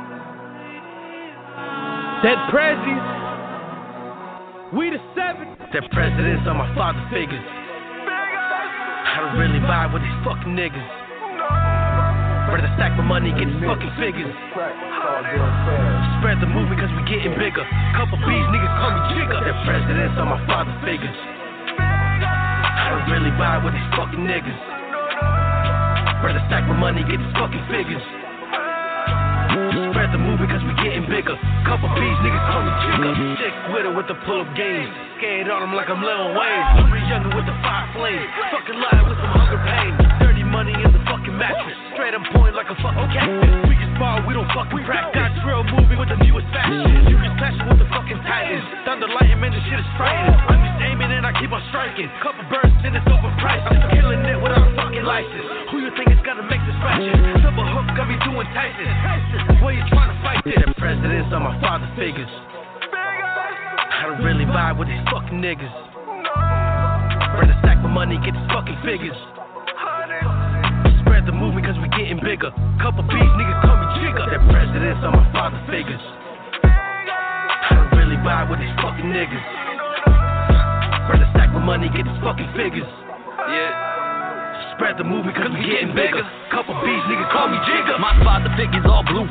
Dead Prezzies. We the 7. Dead presidents are my father figures. I don't really vibe with these fucking niggas. Rather stack my money, get these fucking figures. Spread the movement cause we getting bigger. Couple B's, niggas call me Jigga. Dead presidents are my father figures. I don't really vibe with these fucking niggas. Rather stack my money, get these fucking figures. Spread the movement cause we getting bigger. Couple B's, niggas call me Jigga. Sick with it with the pull-up games. Scared on them like I'm Lil Wayne. Hungry younger with the fire flame. Fucking lie with some hunger pain. Dirty money in the fucking mattress. Straight on point like a fucking cactus. We can spar, we don't fucking crack. Got drill movie with the newest fashion. You can clash with the fucking titans. Thunder lightning, man, this shit is frightening. I'm just aiming and I keep on striking. Couple birds and it's overpriced. I'm killing it without a fucking license. Who you think is gonna make this ratchet? Double hook got me doing Tyson. Where you trying to fight this? The presidents are my father figures. I don't really vibe with these fucking niggas. Rather stack my money, get these fucking figures. Spread the movement cause we getting bigger. Couple B's, niggas call me Jigga. The presidents are my father figures. I don't really vibe with these fucking niggas. Rather stack my money, get these fucking figures. Yeah. Spread the movement cause we getting bigger. Couple B's, niggas call me Jigga. My father figures all blue.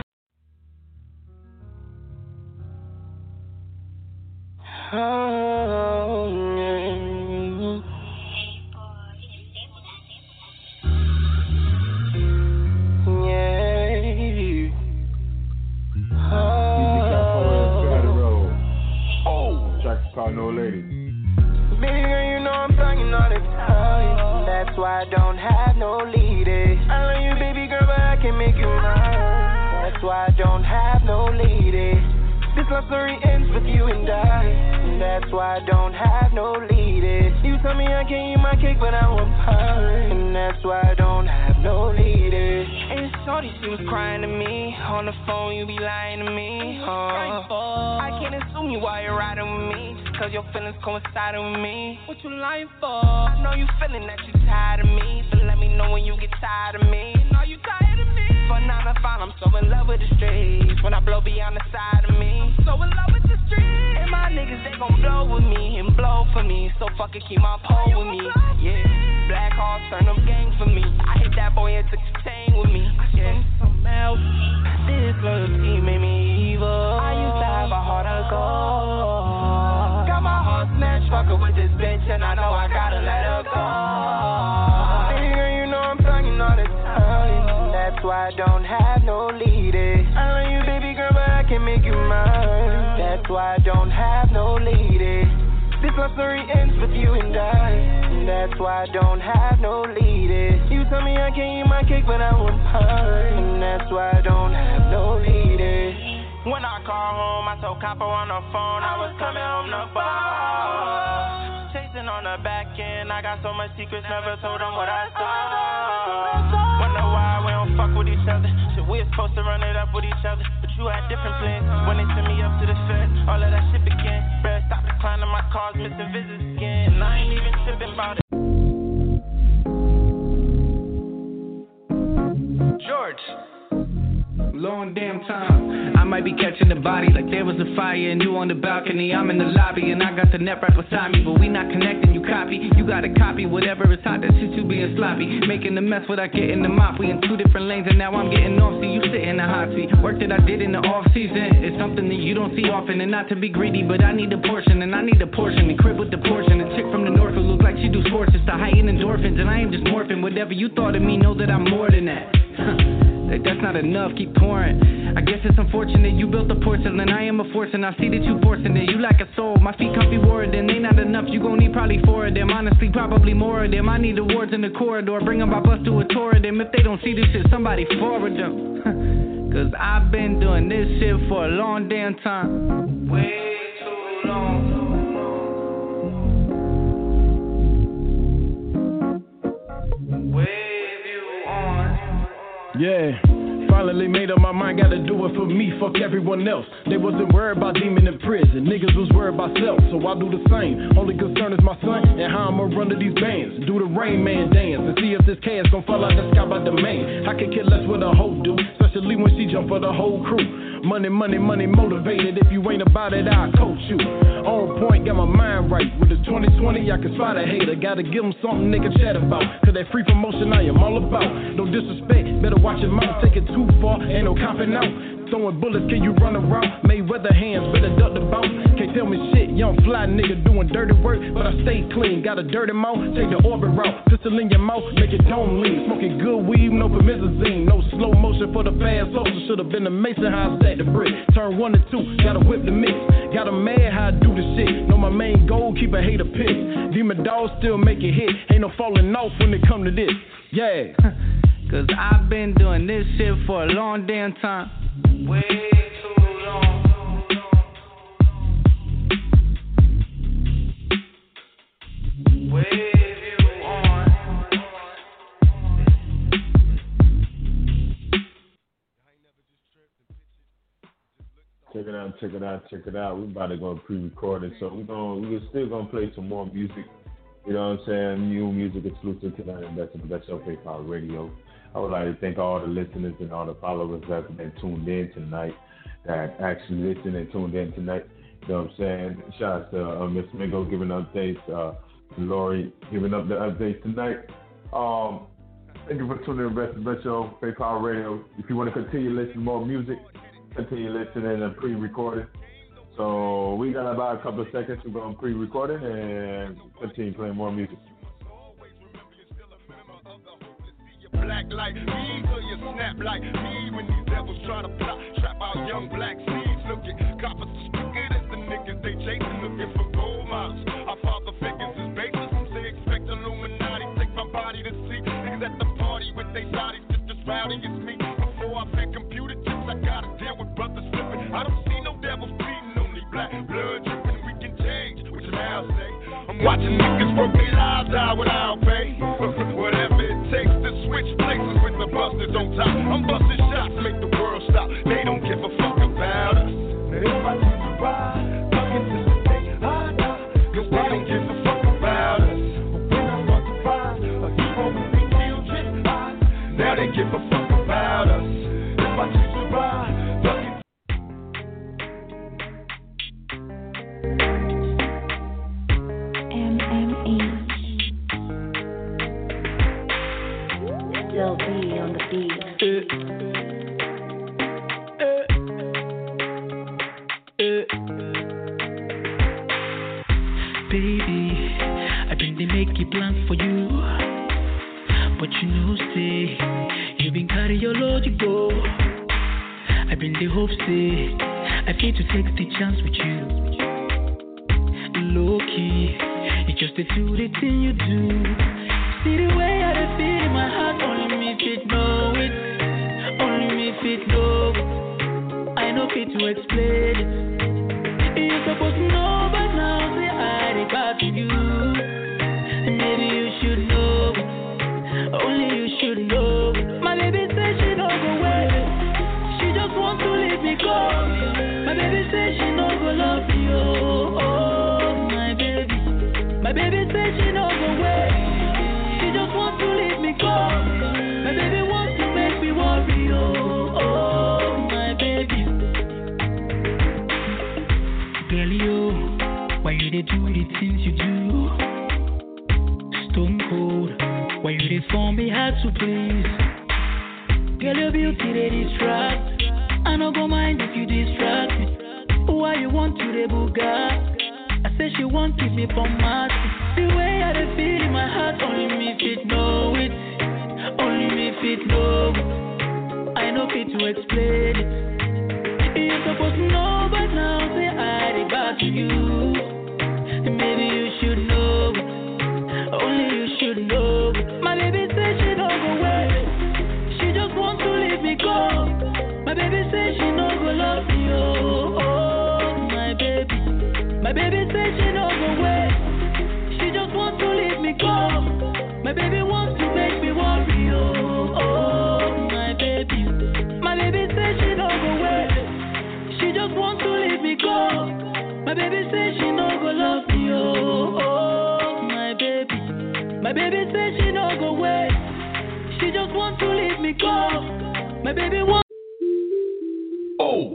Oh, yeah. Oh, Jack's called No Lady. Baby girl, you know I'm talking all the time. That's why I don't have no lady. I love you, baby girl, but I can make you mine. That's why I don't have no lady. This love story ends with you and I. That's why I don't have no lady. You tell me I can't eat my cake, but I want pie. And that's why I don't have no lady. And shorty, she was crying to me. On the phone, you be lying to me. I can't assume you while you're riding with me. Cause your feelings coinciding with me. What you lying for? I know you feeling that you tired of me. So let me know when you get tired of me. Are you tired of me? For 9 to 5, I'm so in love with the streets. When I blow beyond the side of me, so in love with the streets. And my niggas, they gon' blow with me and blow for me. So fucking keep my pole with me. Yeah, Black Hawk turn up gang for me. I hit that boy and took the chain with me. Yeah, something else. This loyalty made me evil. I used to have a heart of gold. Got my heart snatched, fucking with this bitch, and I know I gotta let her go. Baby girl, you know I'm talking all the time. That's why I don't have no lady. I love you, baby girl, but I can make you mine. That's why I don't have no lady. This love story ends with you and I. That's why I don't have no lady. You tell me I can't eat my cake, but I want pie. And that's why I don't have no lady. When I call home, I told Copper on the phone I was coming home to ball. Chasing on the back end, I got so much secrets, never told them what I saw. Wonder why we don't fuck with each other. Shit, we was supposed to run it up with each other, but you had different plans. When they sent me up to the fed, all of that shit began. Better stop declining my calls, missing visits again. And I ain't even tripping about it. George, long damn time. I might be catching the body like there was a fire and you on the balcony. I'm in the lobby and I got the net right beside me, but we not connecting. You copy, you gotta copy whatever is hot. That shit you being sloppy, making the mess without getting the mop. We in 2 different lanes and now I'm getting off. See you sit in the hot seat. Work that I did in the off season is something that you don't see often. And not to be greedy, but I need a portion and I need a portion. The crib with the portion. A chick from the north who look like she do sports. It's the heightened endorphins and I ain't just morphing. Whatever you thought of me, know that I'm more than that. That's not enough, keep pouring. I guess it's unfortunate you built the porcelain. I am a force and I see that you forcing it. You lack a soul, my feet can't be worried. And they not enough, you gon' need probably 4 of them. Honestly, probably more of them. I need awards in the corridor. Bring them by bus to a tour of them. If they don't see this shit, somebody forward them. Cause I've been doing this shit for a long damn time. Way too long. Yeah, finally made up my mind, gotta do it for me, fuck everyone else. They wasn't worried about demon in prison, niggas was worried about self, so I do the same. Only concern is my son and how I'ma run to these bands. Do the Rain Man dance and see if this cash gon' fall out the sky by the main. I can care less what a hoe do, especially when she jump for the whole crew. Money, money, money motivated, if you ain't about it, I'll coach you. On point, got my mind right, with the 2020 I can spot a hater. Gotta give them something they can chat about, cause that free promotion I am all about. No disrespect, better watch your mouth, take it too far, ain't no copping out. Throwing bullets, can you run around? Mayweather hands, better duck the bounce. Can't tell me shit, young fly nigga doing dirty work, but I stay clean. Got a dirty mouth, take the orbit route. Pistol in your mouth, make it dome lean. Smoking good weed, no promethazine. No slow motion for the fast social. Should've been a Mason, how I stack the brick. Turn 1 to 2, gotta whip the mix. Got a mad how I do the shit. Know my main goal, keep a hater pissed. Demon dogs still make it hit. Ain't no falling off when it come to this. Yeah. Cause I've been doing this shit for a long damn time. Way too long. Way too on. Check it out. We about to go pre-recorded, so we're still gonna play some more music. You know what I'm saying? New music exclusive tonight, and that's the Best Show Power Radio. I would like to thank all the listeners and all the followers that have been tuned in tonight, that actually listened and tuned in tonight. You know what I'm saying? Shout out to Miss Mingo giving updates, Lori giving up the updates tonight. Thank you for tuning in to the Best Show Power Radio. If you want to continue listening to more music, continue listening and pre-recorded. So we got about a couple of seconds. We're going to pre-record it and continue playing more music. Black like me, till you snap like me. When these devils try to plot, trap out young black seeds. Look at coppers as crooked as the niggas they chasing, looking for gold models. Our father figures is baseless. They expect Illuminati, take my body to see. Niggas at the party with they bodies just as rowdy as me. Before I fit computer chips, I gotta deal with brothers slipping. I don't see no devils beating on me. Black blood dripping, we can change, what you now say? I'm watching niggas work their lives out without pay. Whatever it takes to switch places with the busters on top. I'm busting shots, make the world stop. They don't give a fuck about us. Now if I choose to ride, fucking till the day I die, cause they don't give a fuck about us. But when I start to rise, a hero with me children eyes, now they give a fuck about us. If I choose to ride, fucking LB on the beat. Baby, I been they make it plans for you, but you know say you been carry your load you go. I been the hope say I feel to take the chance with you. Low key, it's just to do the thing you do. See the way I feel in my heart, only me fit know it. Only me fit know it. I know fit to explain it. You're supposed to know, but now say I regard you. Maybe you should know it. Only you should know it. My baby says she don't go away. She just wants to leave me go. My baby says she don't go love you. Oh, my baby. My baby says she don't go away. She just wants to leave me go. My baby wants to make me worry. Oh, my baby. Girl, you, why you they do the things you do? Stone cold, why you they form me hard to please? Girl, your beauty they distract. I no go mind if you distract me. Why you want to the Bugatti? I say she want keep me from Mars. The way I feel in my heart, only me fit know it. Only me fit know it. I know fit to explain it. You're supposed to know, but now say I regard you. Maybe you should know it. Only you should know it. My baby says she don't go away. She just wants to leave me go. My baby says she don't go love me. Oh, my baby. My baby says she don't go away. She just wants to leave me go. My baby wants to make me worry. Oh, my baby. My My baby says she no go away. She just want to leave me go. My baby want. Oh.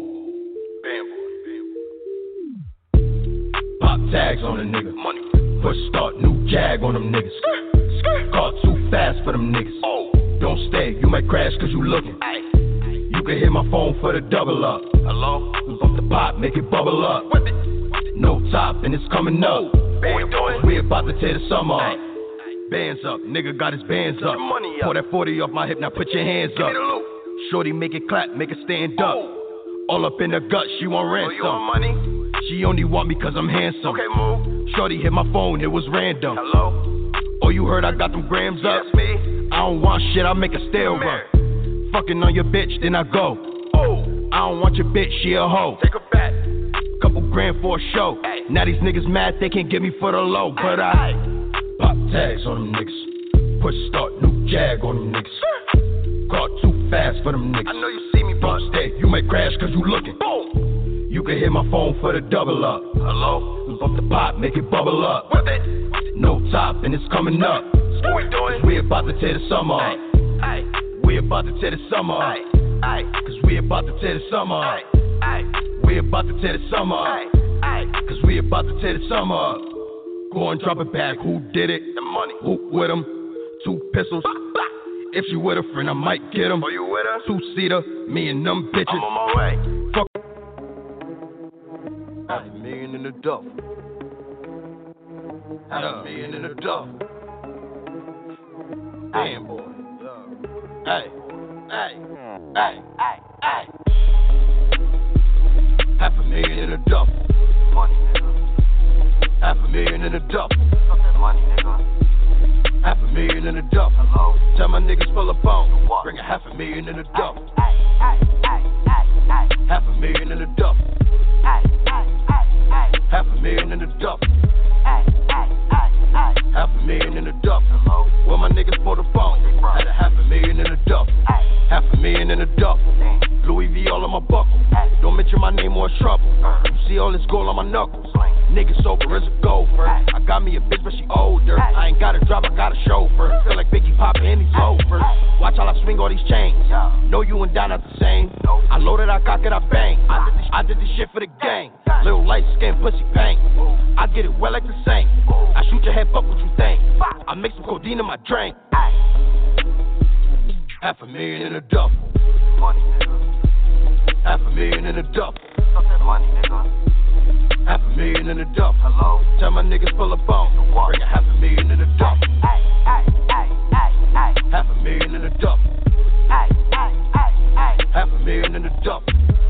Pop tags on a nigga. Money. Push start, new jag on them niggas. Car too fast for them niggas. Oh. Don't stay, you might crash cause you looking. You can hit my phone for the double up. Hello? We bump the pot, make it bubble up. No top and it's coming up. We about to tear the summer up. Bands up, nigga got his bands up. Pour that 40 off my hip, now put your hands up. Shorty make it clap, make it stand up. All up in her gut, she want ransom. You want money? She only want me cause I'm handsome. Okay, move. Shorty hit my phone, it was random. Hello? Oh, you heard I got them grams up? Yes, me. I don't want shit, I make a stale run. Fucking on your bitch, then I go. Oh, I don't want your bitch, she a hoe. Take her back. Couple grand for a show. Ay. Now these niggas mad, they can't get me for the low. But I pop tags on them niggas. Push start, new jag on them niggas. Car too fast for them niggas. I know you see me, but stay, you might crash cause you looking. Boom. You can hit my phone for the double up. Hello? We bump the pot, make it bubble up. Whip it. No top and it's coming up. What we doing? We about to tear the summer up. We about to tear the summer up. Cause we about to tear the summer up. We about to tear the summer up. Cause we about to tear the summer up. Go and drop it back, who did it? The money. Who with him? 2 pistols. If she with a friend, I might get him. Are you with her? 2-seater, me and them bitches. I'm on my way. Fuck. $500,000 in the duff. $500,000 in the duff. Damn, boy. Hey, hey, hey, hey, hey. $500,000 in the duff. Money, nigga. $500,000 in the duff. Money, nigga. $500,000 in the duff. Hello. Tell my niggas pull a phone. Bring $500,000 in the duff. $500,000 in the duff. $500,000 in the duff. $500,000 in the duff. Well, my niggas pull the phone. Had $500,000 in the duff. $500,000 in the duff. Louis V all on my buckle. Don't mention my name or it's trouble. You see all this gold on my knuckles. Niggas sober as a gopher. I got me a bitch, but she older. I ain't got a driver, I got a chauffeur. Feel like Biggie poppin' and he's over. Watch how I swing all these chains. Know you and Don not the same. I loaded, I cock it, I bang. I did this shit for the gang. Little light skin, pussy paint. I get it well like the same. I shoot your head, fuck what you think. I mix some codeine in my drink. $500,000 in a duff. $500,000 in a duff. $500,000 in the duff. Hello. Tell my niggas pull a phone. Bring $500,000 in the duff. $500,000 in the duff. $500,000 in the duff.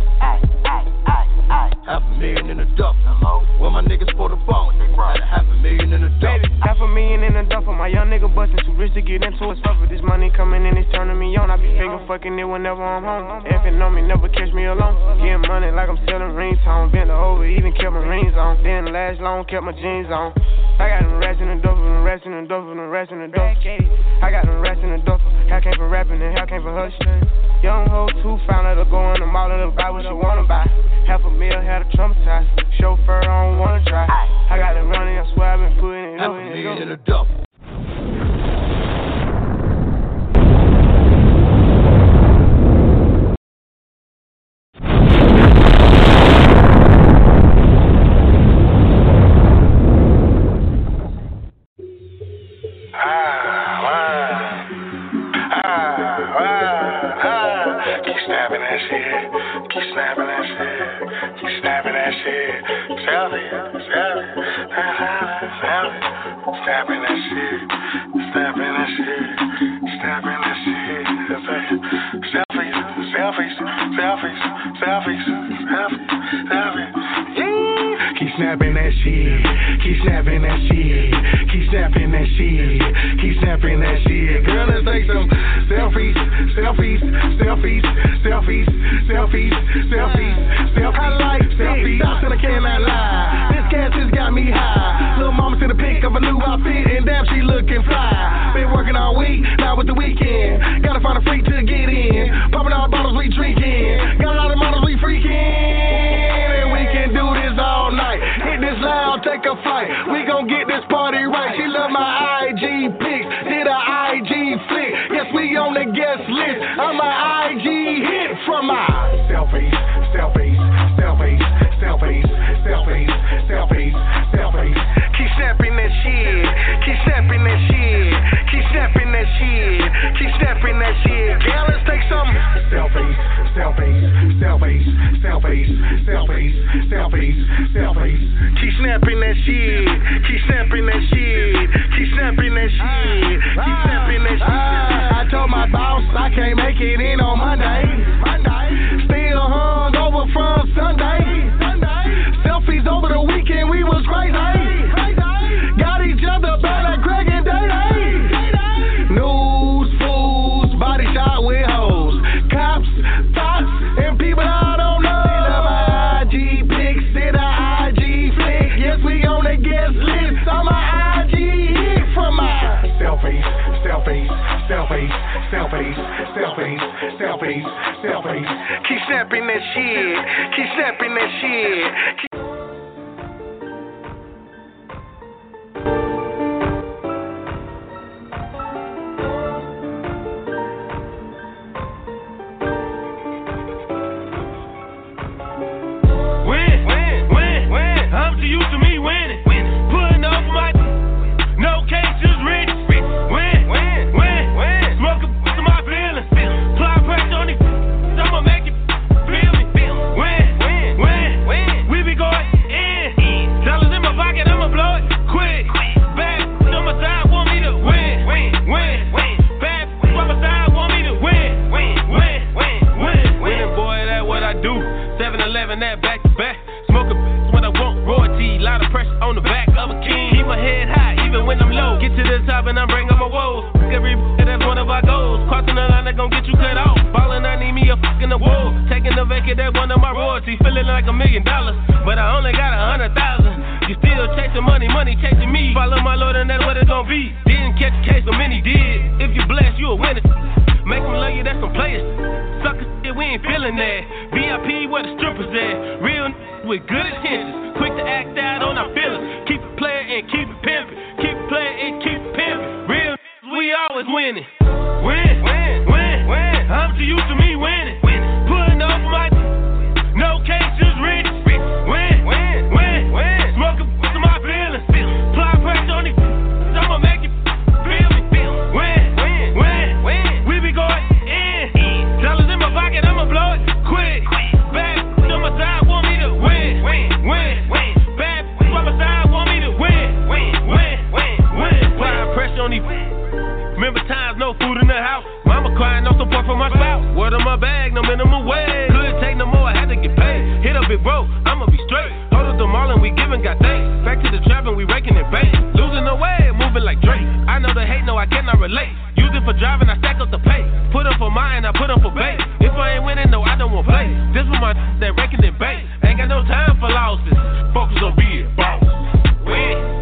$500,000 in the duff. Well, my niggas pull the phone. Had $500,000 in the duff. $500,000 in the duff. My young nigga bustin' too rich to get into it. Stuff with this money coming in, it's turning me on. I be finger fucking it whenever I'm home. If it know me, never catch me alone. Getting money like I'm selling ringtones. Bent over, even kept my rings on. Didn't last long, kept my jeans on. I got them rats in the duffel, them rats in the duffel, them rats in the duffel. I got them rats in the duffel. Hell came for rapping and hell came for hustling. Young hoe too, found her to go in the mall and buy what she wanna buy. $500,000 had a traumatized. Chauffeur, I don't wanna try. I got it running, I swear I've been putting it up. $500,000 in the duffel. We gon' get this party right. She love my IG, IG pics, hit a IG flick. Yes, we on the guest list. I'm a IG hit from my selfies. Keep snapping that shit. Keep snapping that shit. Keep snapping that shit. Keep snapping that shit. Girl, let's take some selfies. Keep snapping that shit. Keep snapping that shit. Keep snapping that shit. Keep snapping that shit. I told my boss I can't make it in on Monday. Still hung over from Sunday. Selfies over the weekend, we was crazy. Got each other back like Greg and Day. News, fools, body shot with hoes. Cops, thoughts, and people I don't know. My IG pics, did a IG flick. Yes, we on the guest list. I'm a IG hit from my selfies. Keep snapping that shit. Keep snapping that shit. I'm too used to me winning. Putting up my no cases rich. Win. Smoke to my feelings. Apply pressure on these. I'ma make it feel me. Win. We be going in. Dollars in my pocket, I'ma blow it quick. Bad on my side want me to win. Bad on my side want me to win. Winning, boy, that's what I do. 7-Eleven, that back to back. Smoking when I want royalty. Lot of pressure on the back of a king. Keep my head high even when I'm low. Get to the top and I'm bringing my woes. Every that's one of our goals. Crossing the line that gon' get you cut off. Ballin', I need me a fucking award. Taking the vacant, that's one of my royalties. Feeling like $1 million, but I only got 100,000. You still chasing money chasing me. Follow my Lord and that's what it's gon' be. Didn't catch a case, but many did. If you blessed, you a winner. Make them love you, that's some players. Sucker shit, we ain't feeling that. VIP, where the strippers at. Real with good intentions. Quick to act out on our feelings. Keep it playing and keep it pimping. Keep it playing and keep it pimping. Real we always winning. Win. I'm too used to me winning. Putting up my no cases rich. Win. Smoking to my feelings. Apply pressure on these. I'ma make it feel me. Win. We be going in. Dollars in my pocket, I'ma blow it quick. Bad on my side want me to win. Bad on my side want me to win. Applying pressure on these. Remember times, no food in the house. Mama crying, no support from my spouse. Word on my bag, no minimum wage. Couldn't take no more, I had to get paid. Hit up big bro, I'ma be straight. Hold up the mall and we giving, got thanks. Back to the trap and we raking it bank. Losing the way, moving like Drake. I know the hate, no, I cannot relate. Use it for driving, I stack up the pay. Put up for mine, I put up for bait. If I ain't winning, no, I don't want play. This was my that raking it bank. Ain't got no time for losses. Focus on being boss. Win.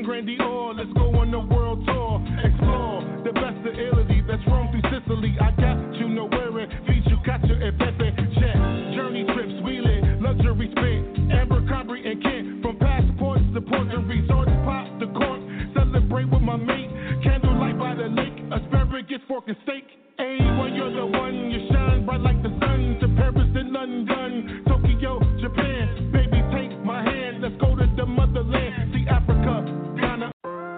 grandeur. Let's go on the world tour. Explore the best of Italy that's roamed through Sicily. I got you nowhere it feeds you, Cacio e Pepe. Jet, journey trips, wheeling, luxury spent. Abercrombie and Kent, from passports to ports and resorts, pop the cork. Celebrate with my mate, candlelight by the lake, asparagus, fork and steak. A1, you're the one, you shine bright like the sun. To Paris and London, Tokyo, Japan. Baby, take my hand, let's go to the motherland. See Africa, Ghana.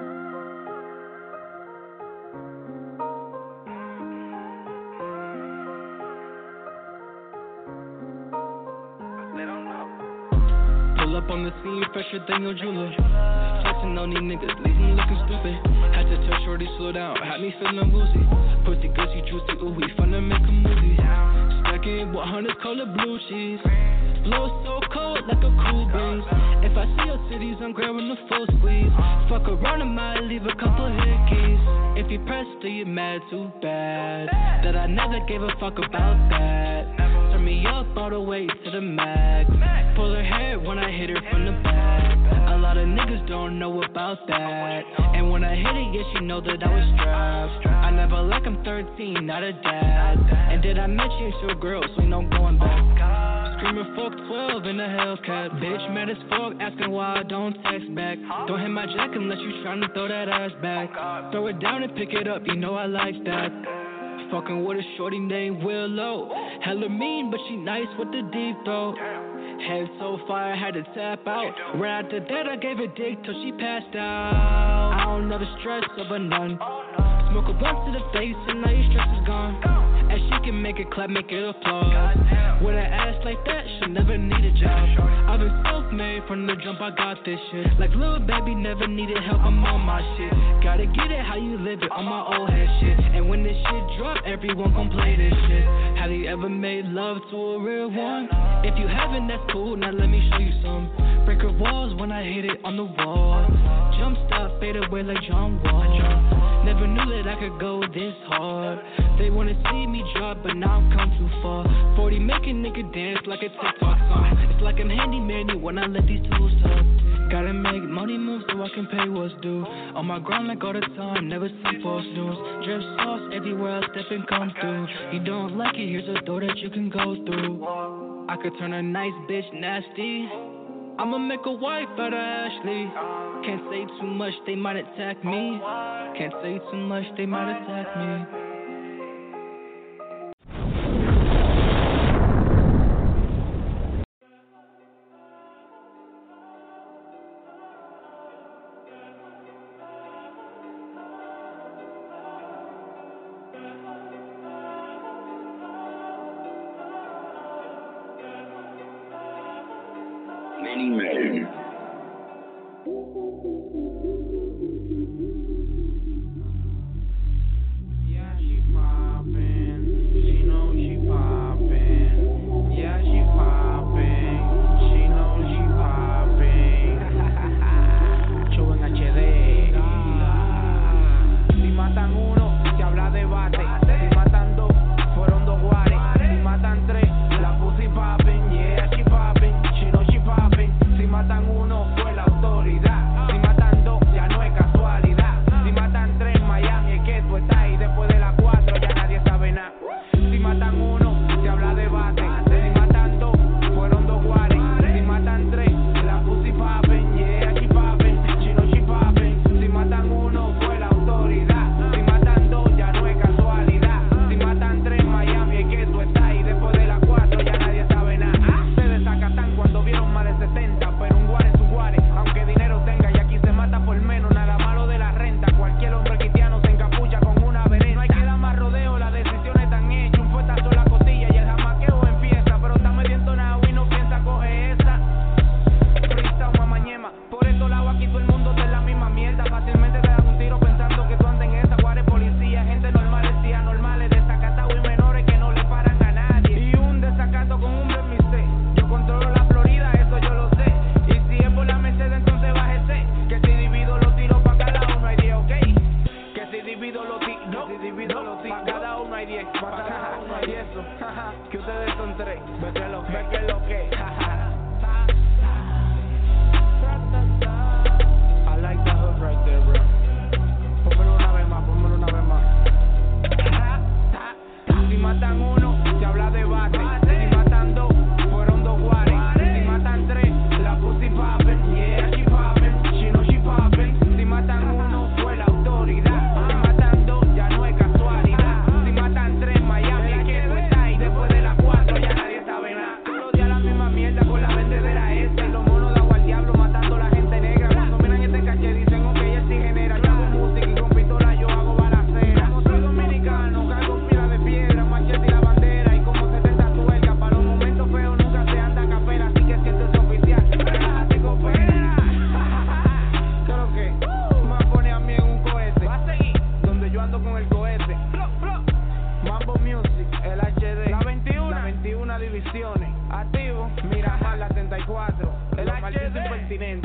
Pull up on the scene, fresher than your jeweler. Flexing on these niggas, leave them looking stupid. Had to tell shorty slow down, had me feeling woozy. Pussy gushy, juicy, ooh, we finna make a movie. Stacking 100 color blue cheese. Blow so cold like a cool breeze. If I see your cities, I'm grabbing the full squeeze. Fuck around, I might leave a couple hickeys. If you press, do you mad too bad? That I never gave a fuck about that. Turn me up all the way to the max. Pull her hair when I hit her from the back. A lot of niggas don't know about that. And when I hit it, yeah, she know that I was strapped. I never like I'm 13, not a dad. And did I mention to a girl, so no going back. Screaming fuck 12 in a Hellcat. Bitch mad as fuck, asking why I don't text back. Don't hit my jack unless you tryna throw that ass back. Throw it down and pick it up, you know I like that. Fucking with a shorty named Willow. Hella mean, but she nice with the deep throat. Head so fire, had to tap out. Right after that, I gave her dick till she passed out. I don't know the stress of a nun. Smoke a blunt to the face and now your stress is gone. And she can make it clap, make it applause. With an ass like that, she'll never need a job. I've been self-made from the jump, I got this shit. Like little baby, never needed help, I'm on my shit. Gotta get it how you live it, on my old head shit. And when this shit drop, everyone gon' play this shit. Have you ever made love to a real one? If you haven't, that's cool, now let me show you some. Break her walls when I hit it on the wall. Jump stop, fade away like John Wall. Never knew that I could go this hard. They wanna see me drop, but now I've come too far. 40 make a nigga dance like a TikTok song. It's like I'm handyman when I let these tools talk. Gotta make money moves so I can pay what's due. On my grind like all the time, never see false news. Drip sauce everywhere I step and come through. You don't like it, here's a door that you can go through. I could turn a nice bitch nasty. I'ma make a wife out of Ashley. Can't say too much, they might attack me. Can't say too much, they might attack me. Si presidente.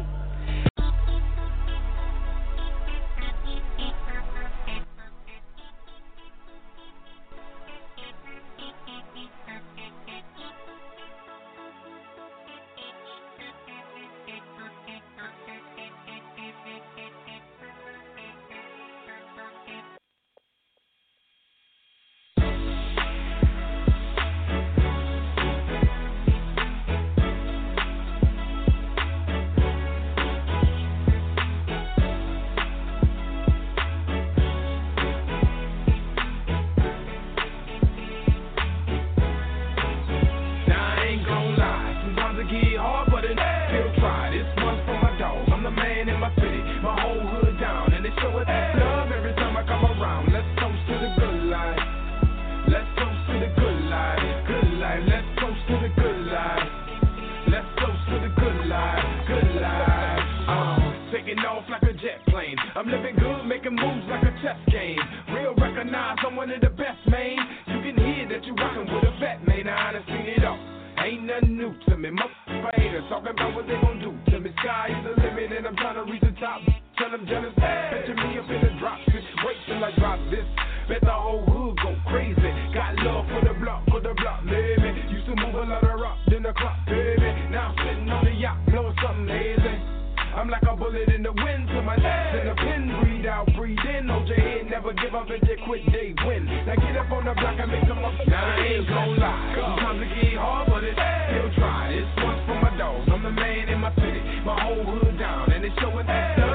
I'm living good, making moves like a chess game. Real recognized, I'm one of the best, man. You can hear that you rockin' with a vet, man. I done seen it all. Ain't nothing new to me. Motherfucker haters talking about what they gon' do to me. Sky is the limit, and I'm trying to reach the top. Tell them jealous, picture me up in the drop. Wait till I drop this. Bet the whole hood go crazy. Got love for the block, baby. Used to move a lot of rock, then the clock, baby. Now I'm sitting on the yacht, blowing something hazy. I'm like a bullet in the wind to my neck. In the pin, breathe out, breathe in. Hold your head, never give up and they quit, they win. Now get up on the block and make them up. Now I ain't gon' lie. Sometimes it get hard, but it's still try. It's one for my dogs. I'm the man in my city. My whole hood down, and it's showing love.